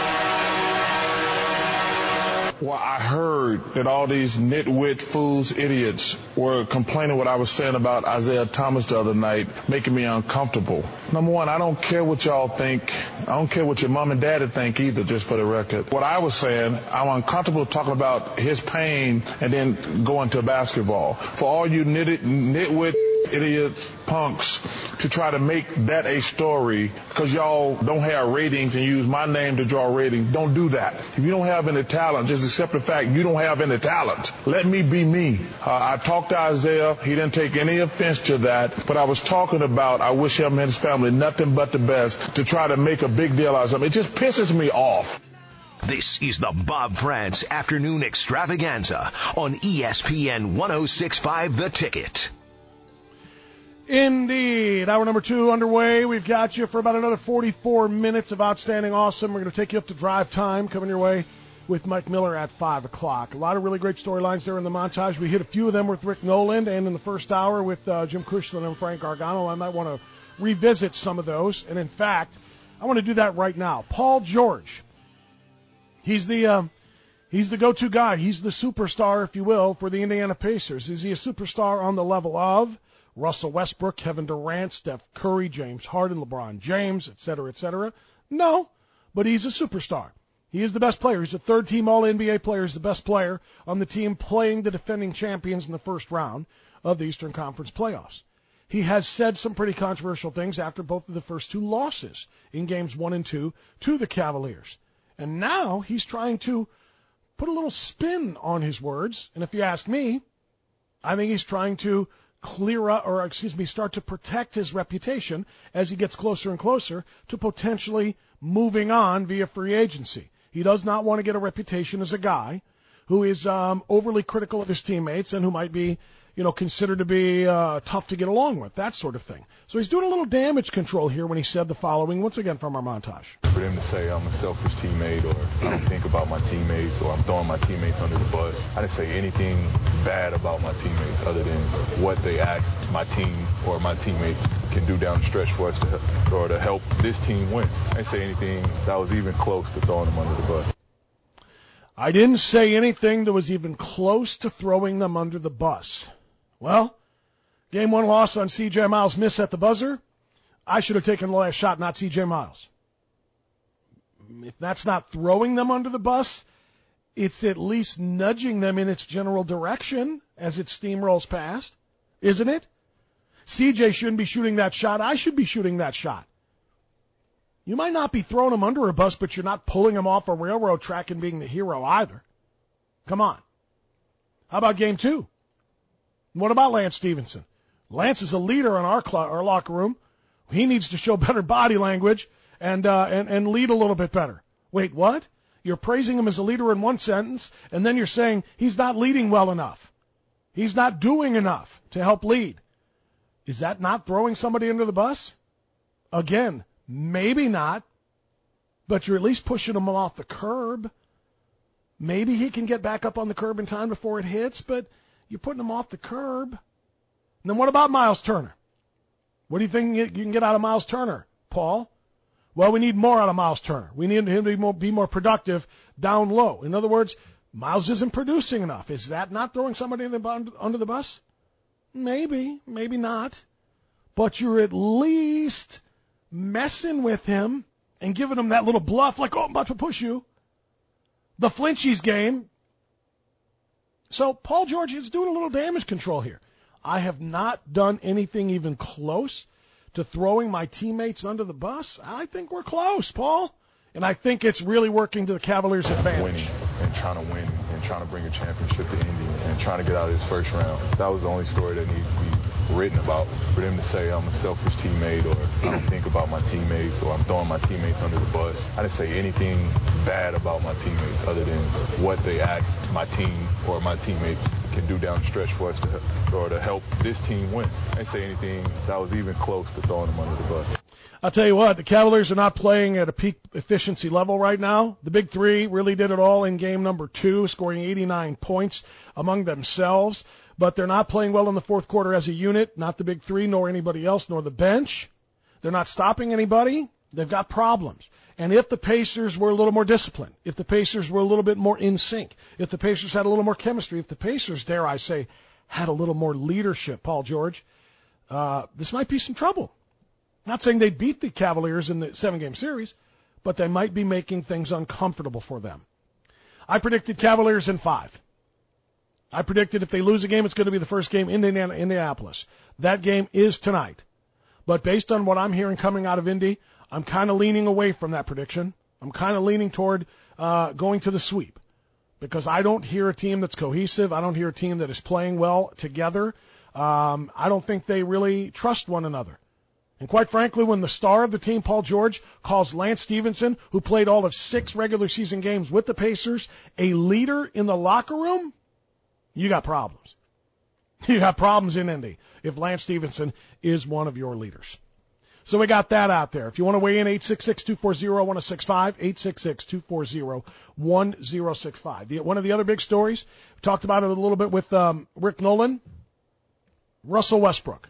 Well, I heard that all these nitwit fools, idiots, were complaining what I was saying about Isaiah Thomas the other night, making me uncomfortable. Number one, I don't care what y'all think. I don't care what your mom and daddy think either, just for the record. What I was saying, I'm uncomfortable talking about his pain and then going to basketball. For all you nit- nitwit idiot punks to try to make that a story because y'all don't have ratings and use my name to draw ratings. Don't do that. If you don't have any talent, just accept the fact you don't have any talent. Let me be me. Uh, I talked to Isaiah. He didn't take any offense to that. But I was talking about I wish him and his family nothing but the best to try to make a big deal out of something. It just pisses me off. This is the Bob France Afternoon Extravaganza on E S P N ten sixty-five The Ticket. Indeed. Hour number two underway. We've got you for about another forty-four minutes of outstanding awesome. We're going to take you up to drive time coming your way with Mike Miller at five o'clock. A lot of really great storylines there in the montage. We hit a few of them with Rick Noland, and in the first hour with uh, Jim Cushman and Frank Gargano. I might want to revisit some of those. And, in fact, I want to do that right now. Paul George. He's the um, he's the go-to guy. He's the superstar, if you will, for the Indiana Pacers. Is he a superstar on the level of Russell Westbrook, Kevin Durant, Steph Curry, James Harden, LeBron James, et cetera, et cetera? No, but he's a superstar. He is the best player. He's a third-team All-N B A player. He's the best player on the team playing the defending champions in the first round of the Eastern Conference playoffs. He has said some pretty controversial things after both of the first two losses in games one and two to the Cavaliers. And now he's trying to put a little spin on his words. And if you ask me, I think he's trying to clear up, or excuse me, start to protect his reputation as he gets closer and closer to potentially moving on via free agency. He does not want to get a reputation as a guy who is um, overly critical of his teammates and who might be, you know, considered to be uh, tough to get along with, that sort of thing. So he's doing a little damage control here when he said the following, once again from our montage. For them to say I'm a selfish teammate, or I don't think about my teammates, or I'm throwing my teammates under the bus. I didn't say anything bad about my teammates other than what they asked my team or my teammates can do down the stretch for us to, or to help this team win. I didn't say anything that was even close to throwing them under the bus. I didn't say anything that was even close to throwing them under the bus. Well, game one loss on C J Miles' miss at the buzzer. I should have taken the last shot, not C J Miles. If that's not throwing them under the bus, it's at least nudging them in its general direction as it steamrolls past, isn't it? C J shouldn't be shooting that shot. I should be shooting that shot. You might not be throwing him under a bus, but you're not pulling him off a railroad track and being the hero either. Come on. How about game two? What about Lance Stevenson? Lance is a leader in our, cl- our locker room. He needs to show better body language and, uh, and and lead a little bit better. Wait, what? You're praising him as a leader in one sentence, and then you're saying he's not leading well enough. He's not doing enough to help lead. Is that not throwing somebody under the bus? Again, maybe not. but you're at least pushing him off the curb. Maybe he can get back up on the curb in time before it hits, but you're putting him off the curb. And then what about Miles Turner? What do you think you can get out of Miles Turner, Paul? Well, we need more out of Miles Turner. We need him to be more, be more productive down low. In other words, Miles isn't producing enough. Is that not throwing somebody in the, under the bus? Maybe, maybe not. But you're at least messing with him and giving him that little bluff like, oh, I'm about to push you. The flinchies game. So Paul George is doing a little damage control here. I have not done anything even close to throwing my teammates under the bus. I think we're close, Paul. And I think it's really working to the Cavaliers' advantage. Winning and trying to win and trying to bring a championship to Indy and trying to get out of this first round. That was the only story that needed to be written about. For them to say I'm a selfish teammate or I don't think about my teammates or I'm throwing my teammates under the bus. I didn't say anything bad about my teammates other than what they asked my team or my teammates can do down the stretch for us to or to help this team win. I didn't say anything that was even close to throwing them under the bus. I'll tell you what, the Cavaliers are not playing at a peak efficiency level right now. The Big Three really did it all in game number two, scoring eighty-nine points among themselves. But they're not playing well in the fourth quarter as a unit, not the Big Three, nor anybody else, nor the bench. They're not stopping anybody. They've got problems. And if the Pacers were a little more disciplined, if the Pacers were a little bit more in sync, if the Pacers had a little more chemistry, if the Pacers, dare I say, had a little more leadership, Paul George, uh, this might be some trouble. Not saying they beat the Cavaliers in the seven-game series, but they might be making things uncomfortable for them. I predicted Cavaliers in five. I predicted if they lose a game, it's going to be the first game in Indianapolis. That game is tonight. But based on what I'm hearing coming out of Indy, I'm kind of leaning away from that prediction. I'm kind of leaning toward uh, going to the sweep because I don't hear a team that's cohesive. I don't hear a team that is playing well together. Um, I don't think they really trust one another. And quite frankly, when the star of the team, Paul George, calls Lance Stevenson, who played all of six regular season games with the Pacers, a leader in the locker room, you got problems. You got problems in Indy if Lance Stevenson is one of your leaders. So we got that out there. If you want to weigh in, eight six six, two four zero, one oh six five, eight six six, two four zero, one oh six five. The, one of the other big stories, we talked about it a little bit with um, Rick Nolan, Russell Westbrook.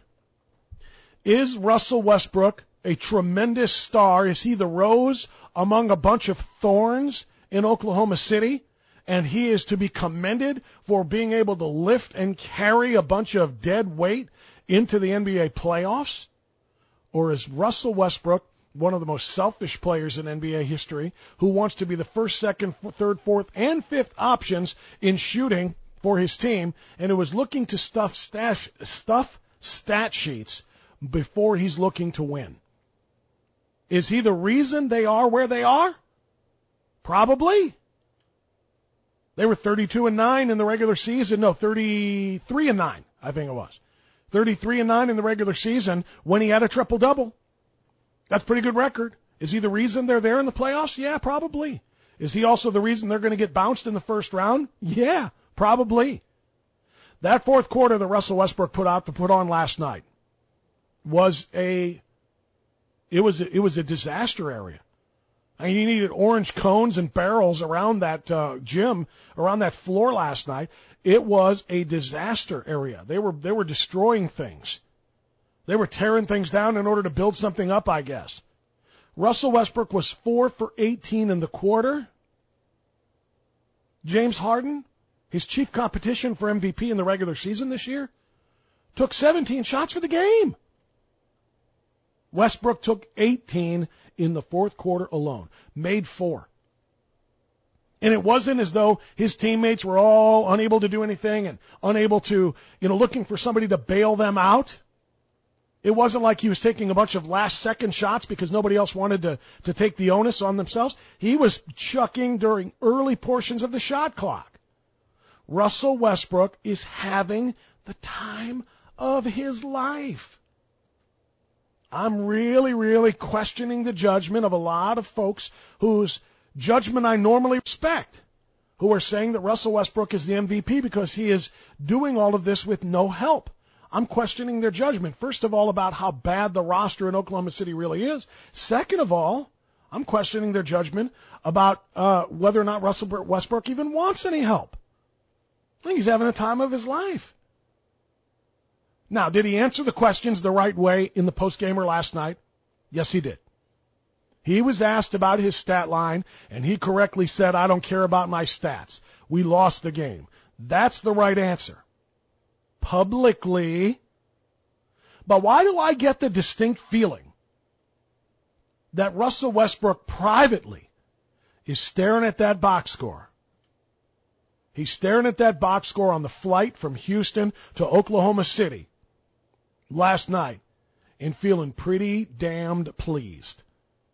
Is Russell Westbrook a tremendous star? Is he the rose among a bunch of thorns in Oklahoma City? And he is to be commended for being able to lift and carry a bunch of dead weight into the N B A playoffs? Or is Russell Westbrook one of the most selfish players in N B A history who wants to be the first, second, third, fourth, and fifth options in shooting for his team and who is looking to stuff, stash, stuff stat sheets before he's looking to win? Is he the reason they are where they are? Probably. They were thirty-two and nine in the regular season. No, thirty-three and nine, I think it was. thirty-three and nine in the regular season when he had a triple-double. That's a pretty good record. Is he the reason they're there in the playoffs? Yeah, probably. Is he also the reason they're going to get bounced in the first round? Yeah, probably. That fourth quarter that Russell Westbrook put out to put on last night was a it was a, it was a disaster area. I mean, you needed orange cones and barrels around that uh, gym, around that floor last night. It was a disaster area. They were they were destroying things. They were tearing things down in order to build something up, I guess. Russell Westbrook was four for eighteen in the quarter. James Harden, his chief competition for M V P in the regular season this year, took seventeen shots for the game. Westbrook took eighteen in the fourth quarter alone, made four. And it wasn't as though his teammates were all unable to do anything and unable to, you know, looking for somebody to bail them out. It wasn't like he was taking a bunch of last-second shots because nobody else wanted to, to take the onus on themselves. He was chucking during early portions of the shot clock. Russell Westbrook is having the time of his life. I'm really, really questioning the judgment of a lot of folks whose judgment I normally respect, who are saying that Russell Westbrook is the M V P because he is doing all of this with no help. I'm questioning their judgment, first of all, about how bad the roster in Oklahoma City really is. Second of all, I'm questioning their judgment about uh, whether or not Russell Westbrook even wants any help. I think he's having a time of his life. Now, did he answer the questions the right way in the postgamer last night? Yes, he did. He was asked about his stat line, and he correctly said, I don't care about my stats. We lost the game. That's the right answer. Publicly. But why do I get the distinct feeling that Russell Westbrook privately is staring at that box score? He's staring at that box score on the flight from Houston to Oklahoma City last night and feeling pretty damned pleased.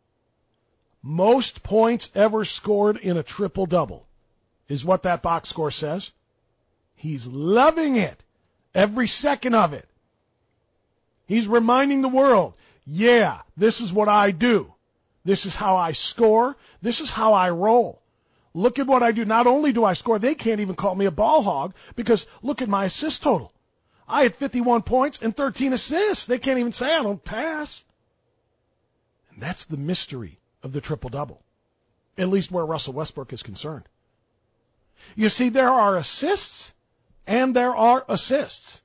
Most points ever scored in a triple-double is what that box score says. He's loving it, every second of it. He's reminding the world, yeah, this is what I do. This is how I score. This is how I roll. Look at what I do. Not only do I score, they can't even call me a ball hog because look at my assist total. I had fifty-one points and thirteen assists. They can't even say I don't pass. And that's the mystery of the triple-double, at least where Russell Westbrook is concerned. You see, there are assists and there are assists.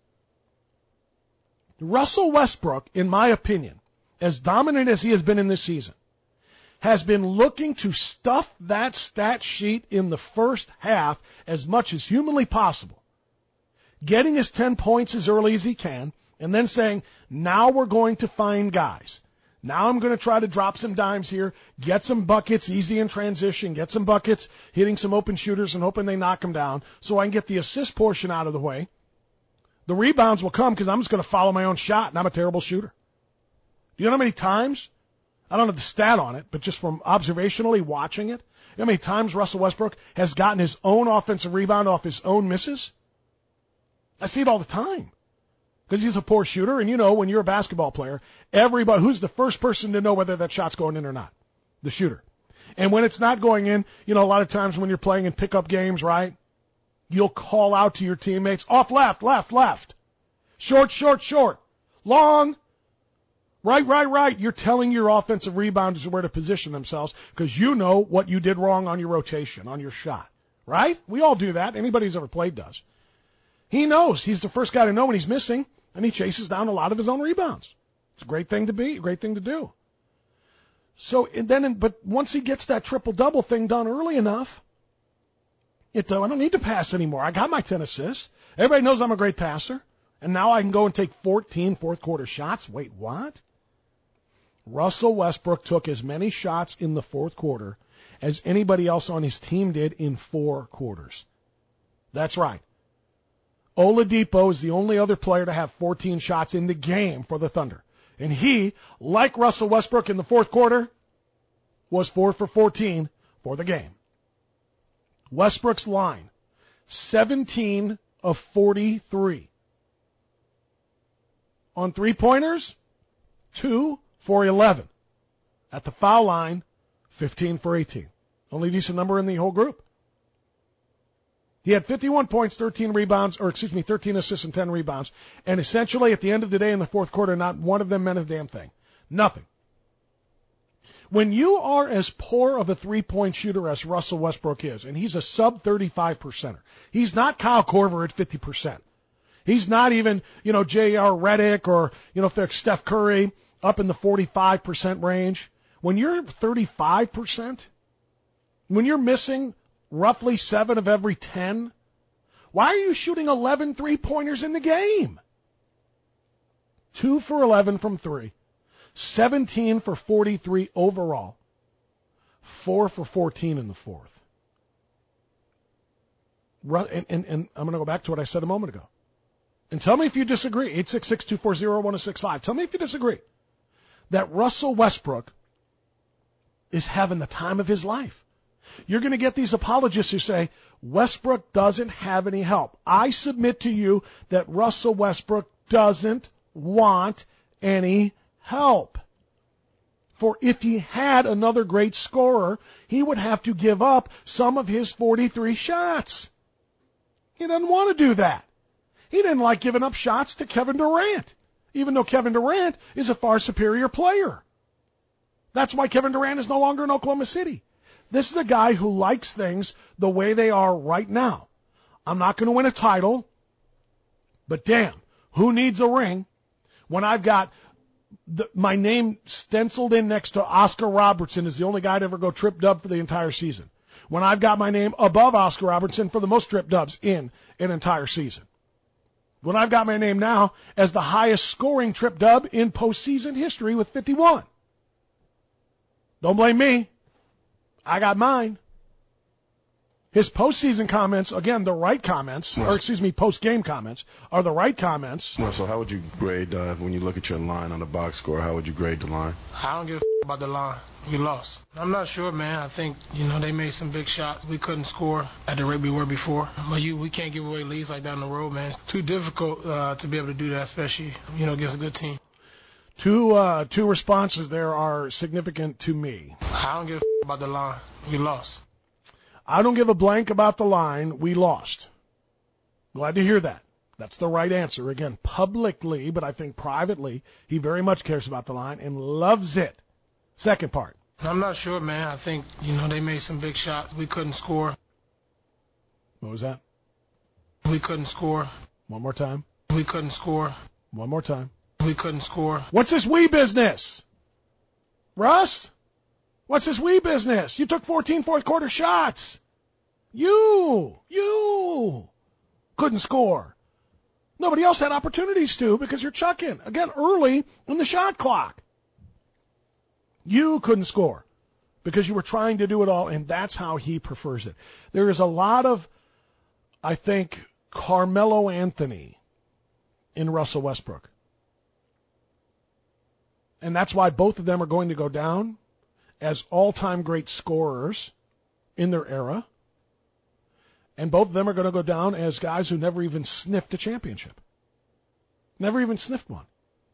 Russell Westbrook, in my opinion, as dominant as he has been in this season, has been looking to stuff that stat sheet in the first half as much as humanly possible, getting his ten points as early as he can, and then saying, now we're going to find guys. Now I'm going to try to drop some dimes here, get some buckets easy in transition, get some buckets, hitting some open shooters and hoping they knock them down so I can get the assist portion out of the way. The rebounds will come because I'm just going to follow my own shot, and I'm a terrible shooter. Do you know how many times? I don't have the stat on it, but just from observationally watching it, you know how many times Russell Westbrook has gotten his own offensive rebound off his own misses? I see it all the time because he's a poor shooter, and you know when you're a basketball player, everybody, who's the first person to know whether that shot's going in or not? The shooter. And when it's not going in, you know, a lot of times when you're playing in pickup games, right, you'll call out to your teammates, off left, left, left, short, short, short, long, right, right, right. You're telling your offensive rebounders where to position themselves because you know what you did wrong on your rotation, on your shot, right? We all do that. Anybody who's ever played does. He knows. He's the first guy to know when he's missing, and he chases down a lot of his own rebounds. It's a great thing to be, a great thing to do. So and then, but once he gets that triple-double thing done early enough, it, I don't need to pass anymore. I got my ten assists. Everybody knows I'm a great passer. And now I can go and take fourteen fourth-quarter shots. Wait, what? Russell Westbrook took as many shots in the fourth quarter as anybody else on his team did in four quarters. That's right. Oladipo is the only other player to have fourteen shots in the game for the Thunder. And he, like Russell Westbrook in the fourth quarter, was four for fourteen for the game. Westbrook's line, seventeen of forty-three. On three-pointers, two for eleven. At the foul line, fifteen for eighteen. Only decent number in the whole group. He had fifty-one points, thirteen rebounds, or excuse me, thirteen assists and ten rebounds. And essentially, at the end of the day in the fourth quarter, not one of them meant a damn thing. Nothing. When you are as poor of a three-point shooter as Russell Westbrook is, and he's a sub thirty-five percenter, he's not Kyle Korver at fifty percent. He's not even, you know, J R. Redick or, you know, if they're Steph Curry up in the forty-five percent range. When you're thirty-five percent, when you're missing roughly seven of every ten, why are you shooting eleven three-pointers in the game? Two for eleven from three. seventeen for forty-three overall. Four for fourteen in the fourth. And, and, and I'm going to go back to what I said a moment ago. And tell me if you disagree. eight six six, two four zero, one zero six five. Tell me if you disagree. That Russell Westbrook is having the time of his life. You're going to get these apologists who say, Westbrook doesn't have any help. I submit to you that Russell Westbrook doesn't want any help. For if he had another great scorer, he would have to give up some of his forty-three shots. He doesn't want to do that. He didn't like giving up shots to Kevin Durant, even though Kevin Durant is a far superior player. That's why Kevin Durant is no longer in Oklahoma City. This is a guy who likes things the way they are right now. I'm not going to win a title, but damn, who needs a ring when I've got the, my name stenciled in next to Oscar Robertson is the only guy to ever go trip dub for the entire season. When I've got my name above Oscar Robertson for the most trip dubs in an entire season. When I've got my name now as the highest scoring trip dub in postseason history with fifty-one. Don't blame me. I got mine. His postseason comments, again, the right comments, or excuse me, post-game comments, are the right comments. Well, so how would you grade, uh, when you look at your line on the box score, how would you grade the line? I don't give a f- about the line. We lost. I'm not sure, man. I think, you know, they made some big shots. We couldn't score at the rate we were before. But you, we can't give away leads like that on the road, man. It's too difficult uh, to be able to do that, especially, you know, against a good team. Two, uh, two responses there are significant to me. I don't give a f- about the line. We lost. I don't give a blank about the line. We lost. Glad to hear that. That's the right answer. Again, publicly, but I think privately, he very much cares about the line and loves it. Second part. I'm not sure, man. I think, you know, they made some big shots. We couldn't score. What was that? We couldn't score. One more time. We couldn't score. One more time. We couldn't score. What's this we business? Russ? What's this we business? You took fourteen fourth quarter shots. You, you couldn't score. Nobody else had opportunities to because you're chucking. Again, early in the shot clock. You couldn't score because you were trying to do it all, and that's how he prefers it. There is a lot of, I think, Carmelo Anthony in Russell Westbrook. And that's why both of them are going to go down as all-time great scorers in their era. And both of them are going to go down as guys who never even sniffed a championship. Never even sniffed one.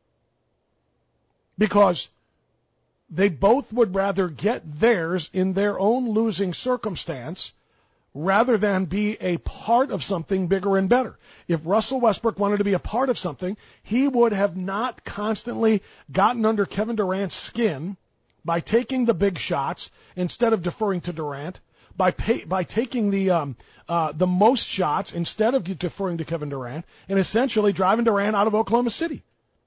Because they both would rather get theirs in their own losing circumstance rather than be a part of something bigger and better. If Russell Westbrook wanted to be a part of something, he would have not constantly gotten under Kevin Durant's skin by taking the big shots instead of deferring to Durant, by pay, by taking the um, uh, the most shots instead of deferring to Kevin Durant, and essentially driving Durant out of Oklahoma City.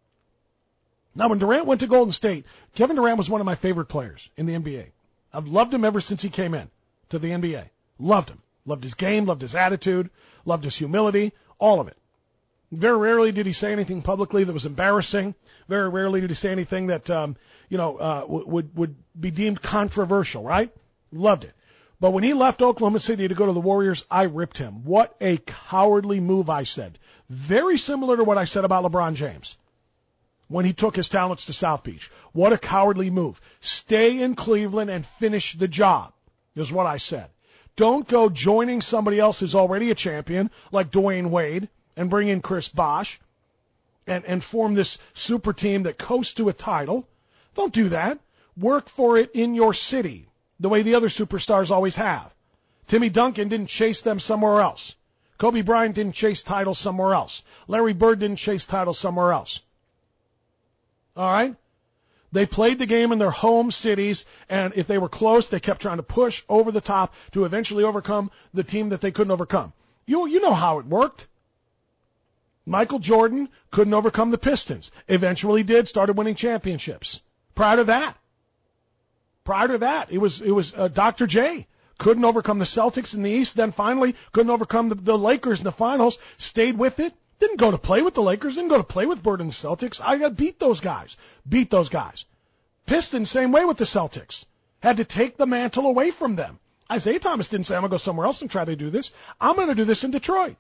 Now, when Durant went to Golden State, Kevin Durant was one of my favorite players in the N B A. I've loved him ever since he came in to the N B A. Loved him. Loved his game, loved his attitude, loved his humility, all of it. Very rarely did he say anything publicly that was embarrassing. Very rarely did he say anything that, um, you know, uh, w- would would be deemed controversial, right? Loved it. But when he left Oklahoma City to go to the Warriors, I ripped him. What a cowardly move, I said. Very similar to what I said about LeBron James when he took his talents to South Beach. What a cowardly move. Stay in Cleveland and finish the job, is what I said. Don't go joining somebody else who's already a champion, like Dwayne Wade, and bring in Chris Bosh and, and form this super team that coasts to a title. Don't do that. Work for it in your city, the way the other superstars always have. Timmy Duncan didn't chase them somewhere else. Kobe Bryant didn't chase titles somewhere else. Larry Bird didn't chase titles somewhere else. All right? They played the game in their home cities, and if they were close, they kept trying to push over the top to eventually overcome the team that they couldn't overcome. You, you know how it worked. Michael Jordan couldn't overcome the Pistons. Eventually did, started winning championships. Prior to that, prior to that, it was, it was uh, Doctor J. Couldn't overcome the Celtics in the East, then finally couldn't overcome the, the Lakers in the finals, stayed with it. Didn't go to play with the Lakers, didn't go to play with Bird and the Celtics. I got beat those guys. Beat those guys. Pistons, same way with the Celtics. Had to take the mantle away from them. Isaiah Thomas didn't say, I'm going to go somewhere else and try to do this. I'm going to do this in Detroit.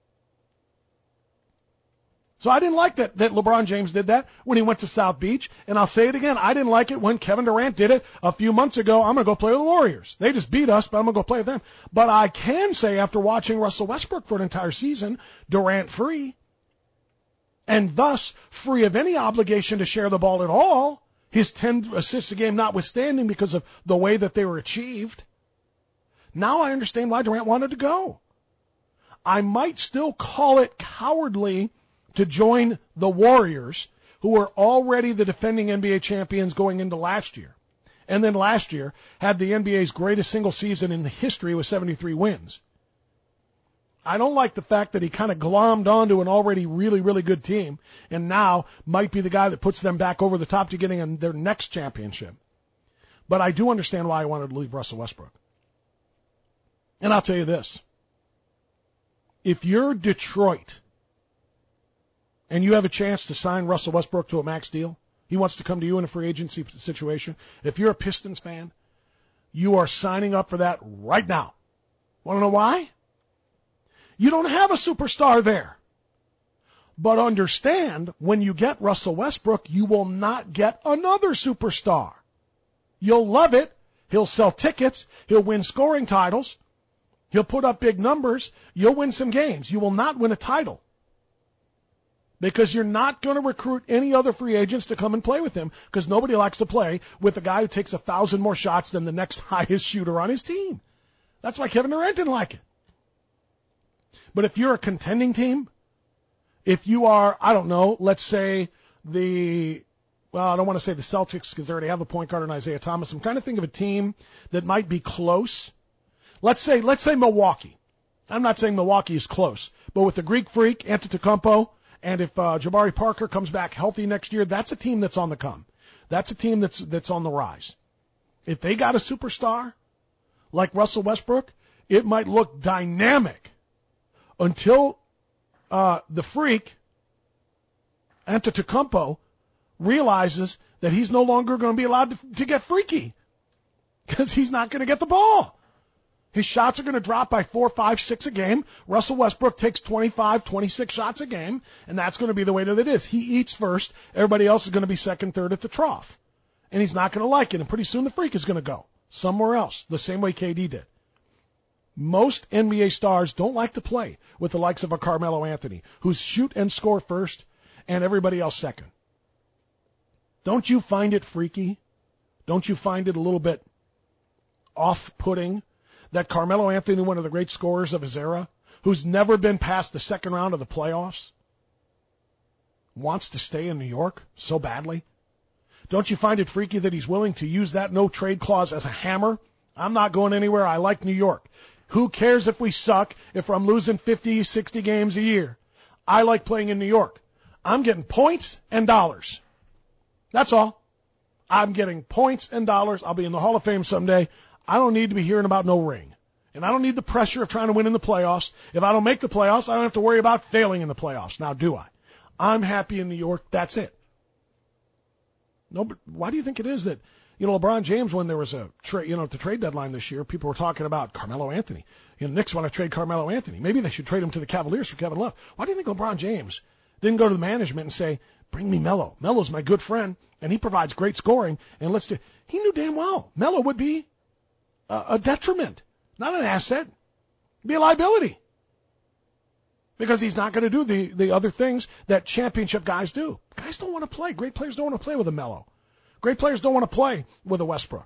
So I didn't like that, that LeBron James did that when he went to South Beach. And I'll say it again, I didn't like it when Kevin Durant did it a few months ago. I'm going to go play with the Warriors. They just beat us, but I'm going to go play with them. But I can say after watching Russell Westbrook for an entire season, Durant free, and thus free of any obligation to share the ball at all, his ten assists a game notwithstanding because of the way that they were achieved. Now I understand why Durant wanted to go. I might still call it cowardly to join the Warriors, who were already the defending N B A champions going into last year. And then last year had the N B A's greatest single season in the history with seventy-three wins. I don't like the fact that he kind of glommed onto an already really, really good team and now might be the guy that puts them back over the top to getting their next championship. But I do understand why I wanted to leave Russell Westbrook. And I'll tell you this. If you're Detroit and you have a chance to sign Russell Westbrook to a max deal, he wants to come to you in a free agency situation. If you're a Pistons fan, you are signing up for that right now. Want to know why? You don't have a superstar there. But understand, when you get Russell Westbrook, you will not get another superstar. You'll love it. He'll sell tickets. He'll win scoring titles. He'll put up big numbers. You'll win some games. You will not win a title. Because you're not going to recruit any other free agents to come and play with him, because nobody likes to play with a guy who takes a thousand more shots than the next highest shooter on his team. That's why Kevin Durant didn't like it. But if you're a contending team, if you are, I don't know, let's say the, well, I don't want to say the Celtics because they already have a point guard in Isaiah Thomas. I'm trying to think of a team that might be close. Let's say, let's say Milwaukee. I'm not saying Milwaukee is close, but with the Greek Freak, Antetokounmpo, and if uh, Jabari Parker comes back healthy next year, that's a team that's on the come. That's a team that's that's on the rise. If they got a superstar like Russell Westbrook, it might look dynamic until uh, the Freak, Antetokounmpo, realizes that he's no longer going to be allowed to, to get freaky because he's not going to get the ball. His shots are going to drop by four, five, six a game. Russell Westbrook takes twenty-five, twenty-six shots a game, and that's going to be the way that it is. He eats first. Everybody else is going to be second, third at the trough. And he's not going to like it, and pretty soon the Freak is going to go somewhere else, the same way K D did. Most N B A stars don't like to play with the likes of a Carmelo Anthony, who's shoot and score first and everybody else second. Don't you find it freaky? Don't you find it a little bit off-putting that Carmelo Anthony, one of the great scorers of his era, who's never been past the second round of the playoffs, wants to stay in New York so badly? Don't you find it freaky that he's willing to use that no-trade clause as a hammer? I'm not going anywhere. I like New York. Who cares if we suck, if I'm losing fifty, sixty games a year? I like playing in New York. I'm getting points and dollars. That's all. I'm getting points and dollars. I'll be in the Hall of Fame someday. I don't need to be hearing about no ring. And I don't need the pressure of trying to win in the playoffs. If I don't make the playoffs, I don't have to worry about failing in the playoffs. Now, do I? I'm happy in New York. That's it. No, but why do you think it is that, you know, LeBron James, when there was a trade, you know, at the trade deadline this year, people were talking about Carmelo Anthony. You know, Knicks want to trade Carmelo Anthony. Maybe they should trade him to the Cavaliers for Kevin Love. Why do you think LeBron James didn't go to the management and say, bring me Melo? Melo's my good friend, and he provides great scoring, and let's do. He knew damn well Melo would be a, a detriment, not an asset, be a liability. Because he's not going to do the, the other things that championship guys do. Guys don't want to play. Great players don't want to play with a Melo. Great players don't want to play with a Westbrook.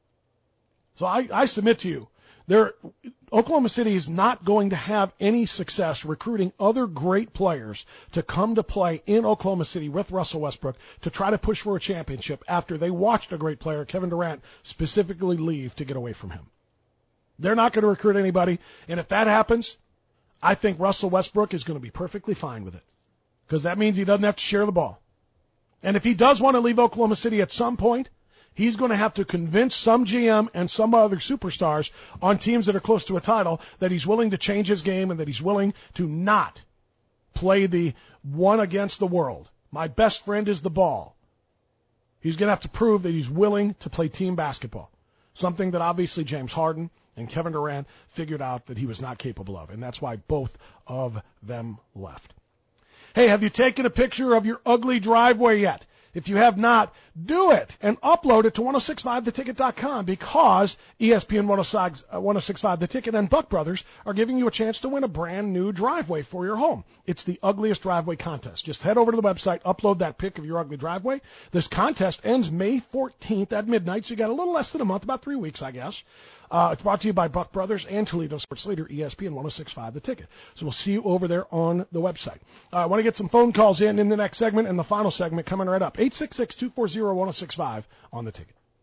So I, I submit to you, there, Oklahoma City is not going to have any success recruiting other great players to come to play in Oklahoma City with Russell Westbrook to try to push for a championship after they watched a great player, Kevin Durant, specifically leave to get away from him. They're not going to recruit anybody, and if that happens, I think Russell Westbrook is going to be perfectly fine with it because that means he doesn't have to share the ball. And if he does want to leave Oklahoma City at some point, he's going to have to convince some G M and some other superstars on teams that are close to a title that he's willing to change his game and that he's willing to not play the one against the world. My best friend is the ball. He's going to have to prove that he's willing to play team basketball, something that obviously James Harden and Kevin Durant figured out that he was not capable of, and that's why both of them left. Hey, have you taken a picture of your ugly driveway yet? If you have not, do it and upload it to ten sixty-five the ticket dot com because E S P N ten sixty-five The Ticket and Buck Brothers are giving you a chance to win a brand new driveway for your home. It's the ugliest driveway contest. Just head over to the website, upload that pic of your ugly driveway. This contest ends May fourteenth at midnight, so you got a little less than a month, about three weeks, I guess. Uh, it's brought to you by Buck Brothers and Toledo Sports Leader, E S P N ten sixty-five The Ticket. So we'll see you over there on the website. Uh, I want to get some phone calls in in the next segment and the final segment coming right up. eight six six, two four zero, one oh six five on The Ticket.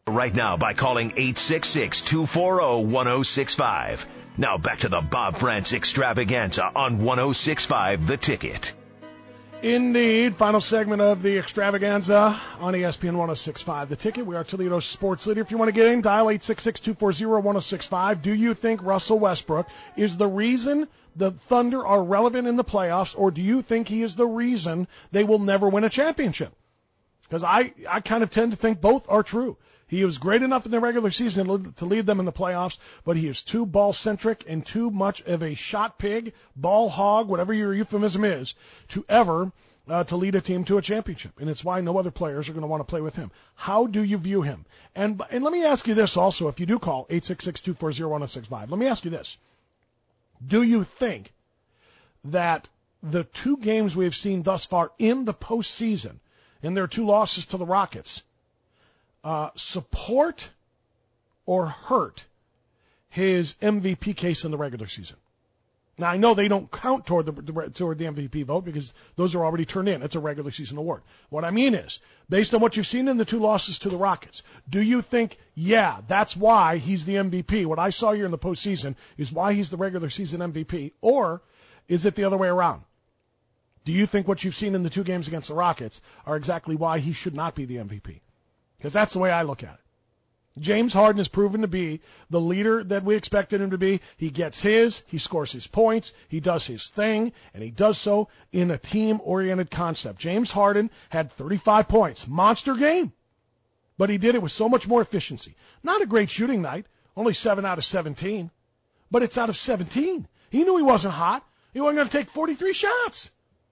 right now by calling eight six six, two four zero, one zero six five. Now back to the Bob France Extravaganza on one oh six point five The Ticket. Indeed, final segment of the Extravaganza on E S P N one oh six point five The Ticket. We are Toledo's sports leader. If you want to get in, dial eight six six, two four zero, one oh six five. Do you think Russell Westbrook is the reason the Thunder are relevant in the playoffs, or do you think he is the reason they will never win a championship? Because I, I kind of tend to think both are true. He was great enough in the regular season to lead them in the playoffs, but he is too ball-centric and too much of a shot pig, ball hog, whatever your euphemism is, to ever uh, to lead a team to a championship. And it's why no other players are going to want to play with him. How do you view him? And and let me ask you this also, if you do call eight six six, two four zero, one oh six five. Let me ask you this. Do you think that the two games we've seen thus far in the postseason, and their two losses to the Rockets, Uh, support or hurt his M V P case in the regular season? Now, I know they don't count toward the, toward the M V P vote because those are already turned in. It's a regular season award. What I mean is, based on what you've seen in the two losses to the Rockets, do you think, yeah, that's why he's the M V P? What I saw here in the postseason is why he's the regular season M V P, or is it the other way around? Do you think what you've seen in the two games against the Rockets are exactly why he should not be the M V P? Because that's the way I look at it. James Harden has proven to be the leader that we expected him to be. He gets his, he scores his points, he does his thing, and he does so in a team-oriented concept. James Harden had thirty-five points. Monster game. But he did it with so much more efficiency. Not a great shooting night, only seven out of seventeen. But it's out of seventeen. He knew he wasn't hot. He wasn't going to take forty-three shots.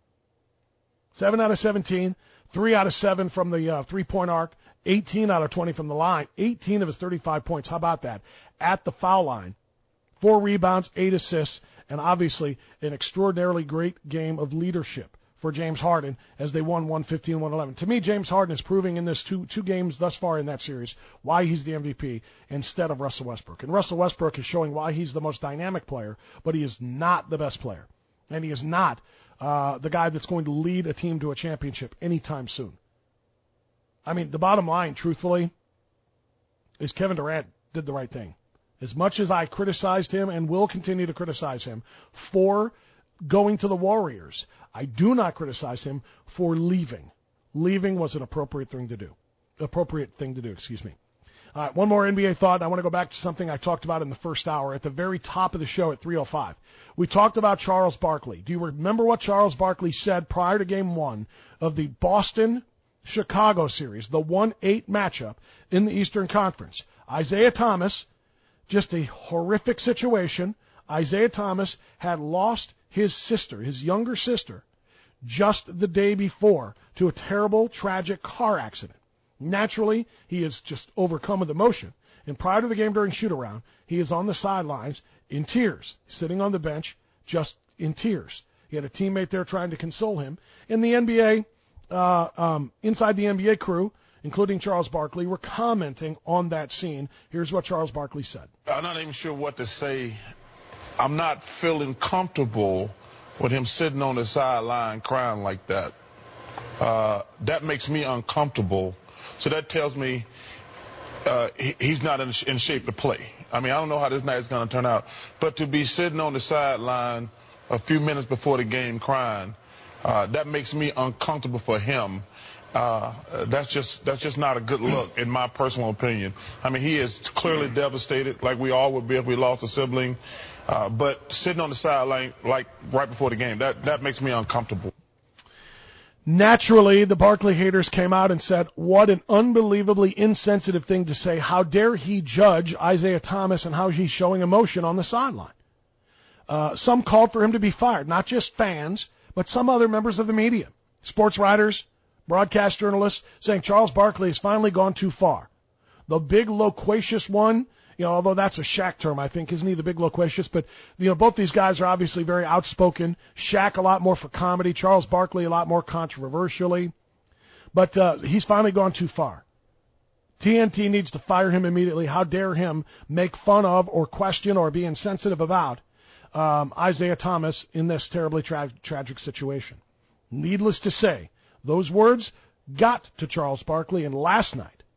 seven out of seventeen, three out of seven from the uh, three-point arc. eighteen out of twenty from the line, eighteen of his thirty-five points. How about that? At the foul line, four rebounds, eight assists, and obviously an extraordinarily great game of leadership for James Harden as they won one fifteen, one eleven. To me, James Harden is proving in this two two games thus far in that series why he's the M V P instead of Russell Westbrook. And Russell Westbrook is showing why he's the most dynamic player, but he is not the best player. And he is not uh, the guy that's going to lead a team to a championship anytime soon. I mean, the bottom line, truthfully, is Kevin Durant did the right thing. As much as I criticized him and will continue to criticize him for going to the Warriors, I do not criticize him for leaving. Leaving was an appropriate thing to do. Appropriate thing to do, excuse me. All right, one more N B A thought. I want to go back to something I talked about in the first hour at the very top of the show at three oh five. We talked about Charles Barkley. Do you remember what Charles Barkley said prior to game one of the Boston Chicago series, the one eight matchup in the Eastern Conference? Isaiah Thomas, just a horrific situation. Isaiah Thomas had lost his sister, his younger sister, just the day before to a terrible, tragic car accident. Naturally, he is just overcome with emotion. And prior to the game during shoot-around, he is on the sidelines in tears, sitting on the bench, just in tears. He had a teammate there trying to console him. In the N B A, Uh, um, inside the N B A crew, including Charles Barkley, were commenting on that scene. Here's what Charles Barkley said. I'm not even sure what to say. I'm not feeling comfortable with him sitting on the sideline crying like that. Uh, that makes me uncomfortable. So that tells me uh, he, he's not in, in shape to play. I mean, I don't know how this night is going to turn out. But to be sitting on the sideline a few minutes before the game crying, Uh, that makes me uncomfortable for him. Uh, that's just that's just not a good look, in my personal opinion. I mean, he is clearly devastated, like we all would be if we lost a sibling. Uh, but sitting on the sideline, like right before the game, that that makes me uncomfortable. Naturally, the Barkley haters came out and said, what an unbelievably insensitive thing to say. How dare he judge Isaiah Thomas and how he's showing emotion on the sideline. Uh, some called for him to be fired, not just fans, but some other members of the media, sports writers, broadcast journalists, saying Charles Barkley has finally gone too far. The big loquacious one, you know, although that's a Shaq term, I think, isn't he, the big loquacious? But, you know, both these guys are obviously very outspoken. Shaq a lot more for comedy, Charles Barkley a lot more controversially. But uh, he's finally gone too far. T N T needs to fire him immediately. How dare him make fun of or question or be insensitive about Um, Isaiah Thomas in this terribly tra- tragic situation. Needless to say, those words got to Charles Barkley, and last night,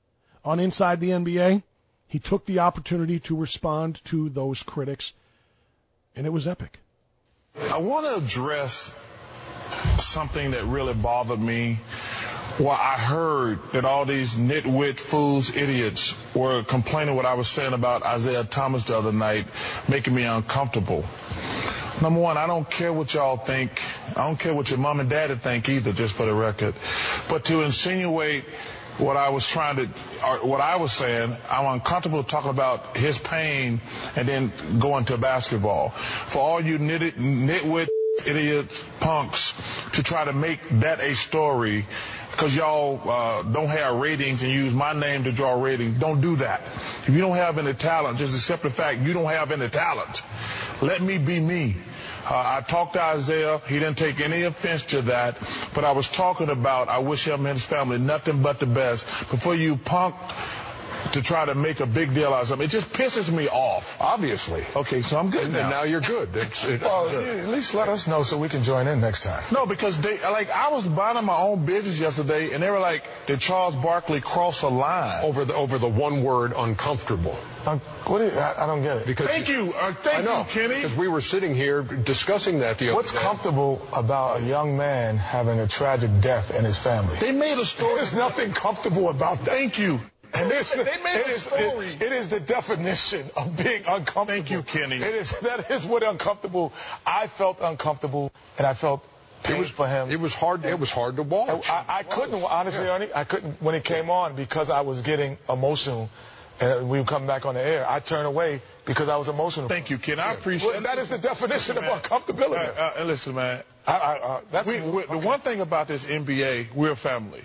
on Inside the N B A, he took the opportunity to respond to those critics, and it was epic. I want to address something that really bothered me. Well, I heard that all these nitwit fools, idiots, were complaining what I was saying about Isaiah Thomas the other night, making me uncomfortable. Number one, I don't care what y'all think. I don't care what your mom and daddy think either, just for the record. But to insinuate what I was trying to, or what I was saying, I'm uncomfortable talking about his pain and then going to basketball. For all you nit- nitwit, idiot punks to try to make that a story because y'all uh, don't have ratings and use my name to draw ratings. Don't do that. If you don't have any talent, just accept the fact you don't have any talent. Let me be me. Uh, I talked to Isaiah. He didn't take any offense to that. But I was talking about I wish him and his family nothing but the best. Before you punk to try to make a big deal out of something, it just pisses me off. Obviously. Okay, so I'm good and, now. And now you're good. It's, it, well, uh, at least let us know so we can join in next time. No, because they like I was minding my own business yesterday, and they were like, "Did Charles Barkley cross a line over the over the one word uncomfortable?" Um, what do you, I, I don't get it. Because thank you, uh, thank I know, you, Kenny. Because we were sitting here discussing that the other What's day. What's comfortable about a young man having a tragic death in his family? They made a story. There's nothing comfortable about that. Thank you. And this, they made it a is, story. It, it is the definition of being uncomfortable. Thank you, Kenny. It is that is what uncomfortable. I felt uncomfortable, and I felt pain it was, for him. It was hard. It was hard to watch. I, I couldn't honestly, yeah. Ernie. I couldn't when it came on because I was getting emotional, and we were coming back on the air. I turned away because I was emotional. Thank you, Ken. I appreciate. Well, that is the definition listen, of uncomfortability. Uh, uh, listen, man. I, I, uh, that's we, we, okay. The one thing about this N B A, we're a family,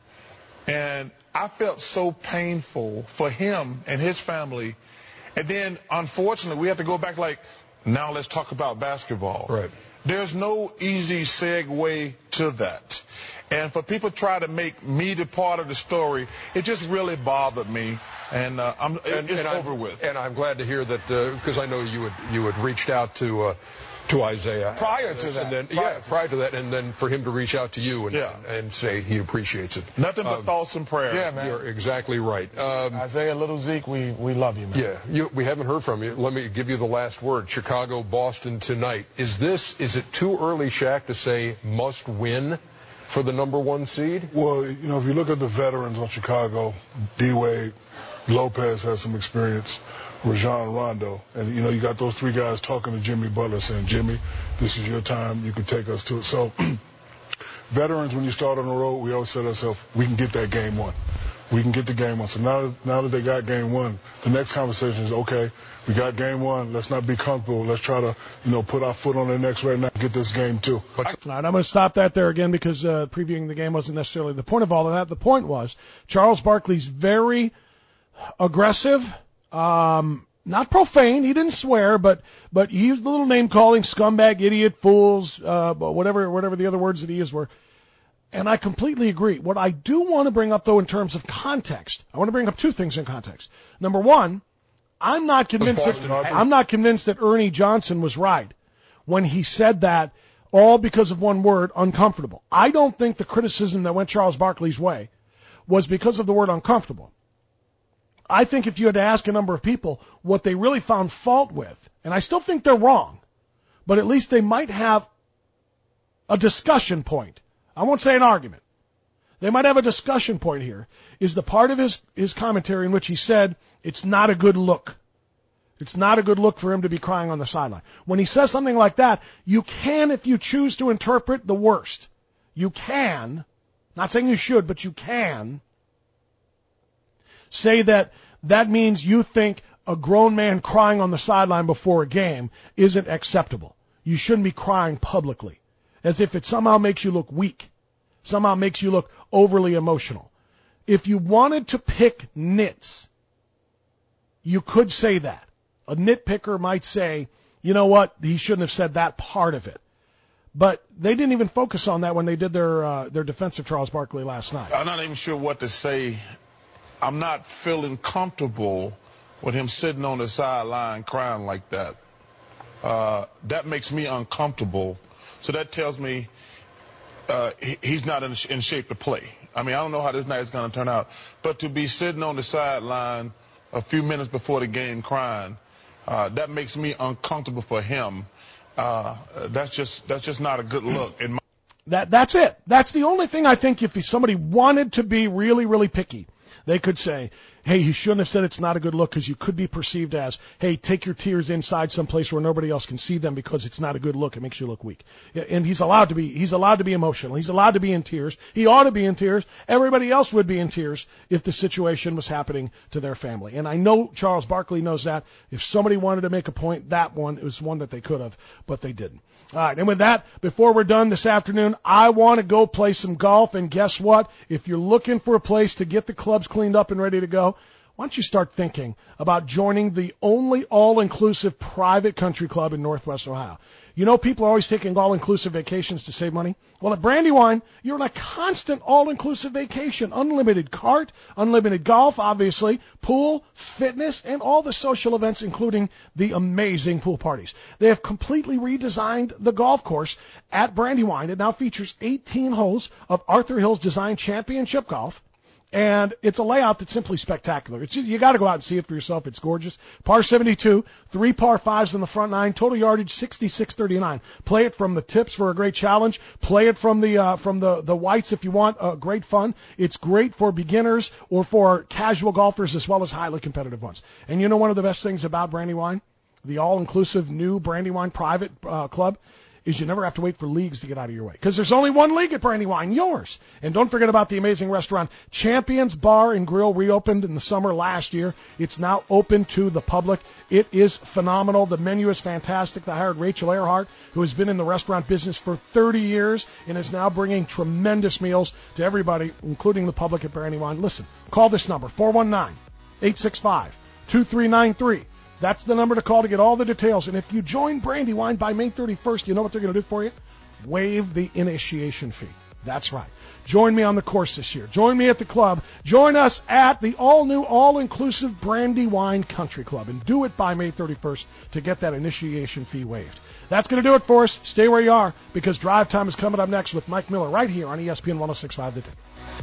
and I felt so painful for him and his family. And then, unfortunately, we have to go back like, now let's talk about basketball. Right. There's no easy segue to that. And for people to try to make me the part of the story, it just really bothered me. And, uh, I'm, and it's and over I'm, with. And I'm glad to hear that, because uh, I know you had, you had reached out to uh, to Isaiah. Prior to that. And then, prior yeah, to prior to that. And then for him to reach out to you and, yeah. and, and say he appreciates it. Nothing but um, thoughts and prayers. Yeah, man. You're exactly right. Um, Isaiah, Little Zeke, we, we love you, man. Yeah, you, we haven't heard from you. Let me give you the last word. Chicago, Boston tonight. Is this, is it too early, Shaq, to say must win for the number one seed? Well, you know, if you look at the veterans on Chicago, D-Wade, Lopez has some experience, Rajon Rondo, and, you know, you got those three guys talking to Jimmy Butler saying, Jimmy, this is your time. You can take us to it. So veterans, when you start on the road, we always say to ourselves, we can get that game one. We can get the game one. So now that, now that they got game one, the next conversation is, okay, we got game one. Let's not be comfortable. Let's try to, you know, put our foot on their necks right now and get this game two. All right, I'm going to stop that there again because uh, previewing the game wasn't necessarily the point of all of that. The point was Charles Barkley's very aggressive, um, not profane. He didn't swear, but but he used the little name calling, scumbag, idiot, fools, uh, whatever whatever the other words that he used were. And I completely agree. What I do want to bring up, though, in terms of context, I want to bring up two things in context. Number one, I'm not convinced that, I'm not convinced that Ernie Johnson was right when he said that all because of one word, uncomfortable. I don't think the criticism that went Charles Barkley's way was because of the word uncomfortable. I think if you had to ask a number of people what they really found fault with, and I still think they're wrong, but at least they might have a discussion point. I won't say an argument. They might have a discussion point here, is the part of his, his commentary in which he said it's not a good look. It's not a good look for him to be crying on the sideline. When he says something like that, you can, if you choose to interpret the worst, you can, not saying you should, but you can, say that that means you think a grown man crying on the sideline before a game isn't acceptable. You shouldn't be crying publicly, as if it somehow makes you look weak, somehow makes you look overly emotional. If you wanted to pick nits, you could say that. A nitpicker might say, you know what, he shouldn't have said that part of it. But they didn't even focus on that when they did their uh, their defense of Charles Barkley last night. I'm not even sure what to say. I'm not feeling comfortable with him sitting on the sideline crying like that. Uh, that makes me uncomfortable. So that tells me uh, he, he's not in, in shape to play. I mean, I don't know how this night is going to turn out, but to be sitting on the sideline a few minutes before the game crying, uh, that makes me uncomfortable for him. Uh, that's just that's just not a good look. In my- that that's it. That's the only thing I think. If somebody wanted to be really, really picky, they could say, hey, he shouldn't have said it's not a good look, because you could be perceived as, hey, take your tears inside someplace where nobody else can see them because it's not a good look. It makes you look weak. And he's allowed to be, he's allowed to be emotional. He's allowed to be in tears. He ought to be in tears. Everybody else would be in tears if the situation was happening to their family. And I know Charles Barkley knows that. If somebody wanted to make a point, that one was one that they could have, but they didn't. All right, and with that, before we're done this afternoon, I want to go play some golf. And guess what? If you're looking for a place to get the clubs cleaned up and ready to go, why don't you start thinking about joining the only all-inclusive private country club in Northwest Ohio? You know, people are always taking all-inclusive vacations to save money. Well, at Brandywine, you're on a constant all-inclusive vacation. Unlimited cart, unlimited golf, obviously, pool, fitness, and all the social events, including the amazing pool parties. They have completely redesigned the golf course at Brandywine. It now features eighteen holes of Arthur Hills Design Championship golf. And it's a layout that's simply spectacular. It's, you got to go out and see it for yourself. It's gorgeous. Par seventy-two, three par fives in the front nine, total yardage sixty-six thirty-nine. Play it from the tips for a great challenge. Play it from the uh, from the the whites if you want uh, great fun. It's great for beginners or for casual golfers as well as highly competitive ones. And you know one of the best things about Brandywine, the all-inclusive new Brandywine private uh, club, is you never have to wait for leagues to get out of your way. Because there's only one league at Brandywine, yours. And don't forget about the amazing restaurant. Champions Bar and Grill reopened in the summer last year. It's now open to the public. It is phenomenal. The menu is fantastic. They hired Rachel Earhart, who has been in the restaurant business for thirty years and is now bringing tremendous meals to everybody, including the public at Brandywine. Listen, call this number, four one nine, eight six five, two three nine three. That's the number to call to get all the details. And if you join Brandywine by May thirty-first, you know what they're going to do for you? Waive the initiation fee. That's right. Join me on the course this year. Join me at the club. Join us at the all-new, all-inclusive Brandywine Country Club. And do it by May thirty-first to get that initiation fee waived. That's going to do it for us. Stay where you are, because Drive Time is coming up next with Mike Miller right here on E S P N one oh six point five The Ticket.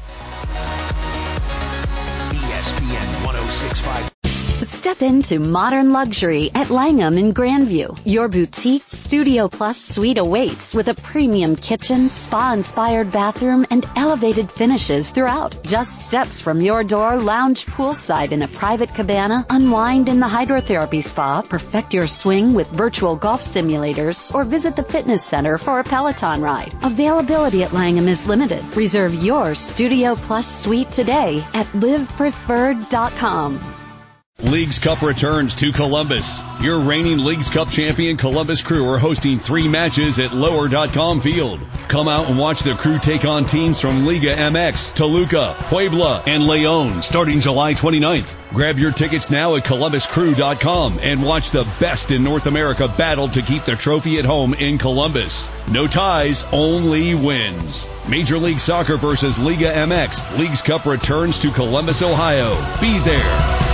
E S P N one oh six point five. Step into modern luxury at Langham in Grandview. Your boutique Studio Plus suite awaits with a premium kitchen, spa-inspired bathroom, and elevated finishes throughout. Just steps from your door, lounge poolside in a private cabana, unwind in the hydrotherapy spa, perfect your swing with virtual golf simulators, or visit the fitness center for a Peloton ride. Availability at Langham is limited. Reserve your Studio Plus suite today at live preferred dot com. Leagues Cup returns to Columbus. Your reigning Leagues Cup champion Columbus Crew are hosting three matches at lower dot com Field. Come out and watch the Crew take on teams from Liga M X, Toluca, Puebla, and Leon starting July twenty-ninth. Grab your tickets now at columbus crew dot com and watch the best in North America battle to keep the trophy at home in Columbus. No ties, only wins. Major League Soccer versus Liga M X. Leagues Cup returns to Columbus, Ohio. Be there.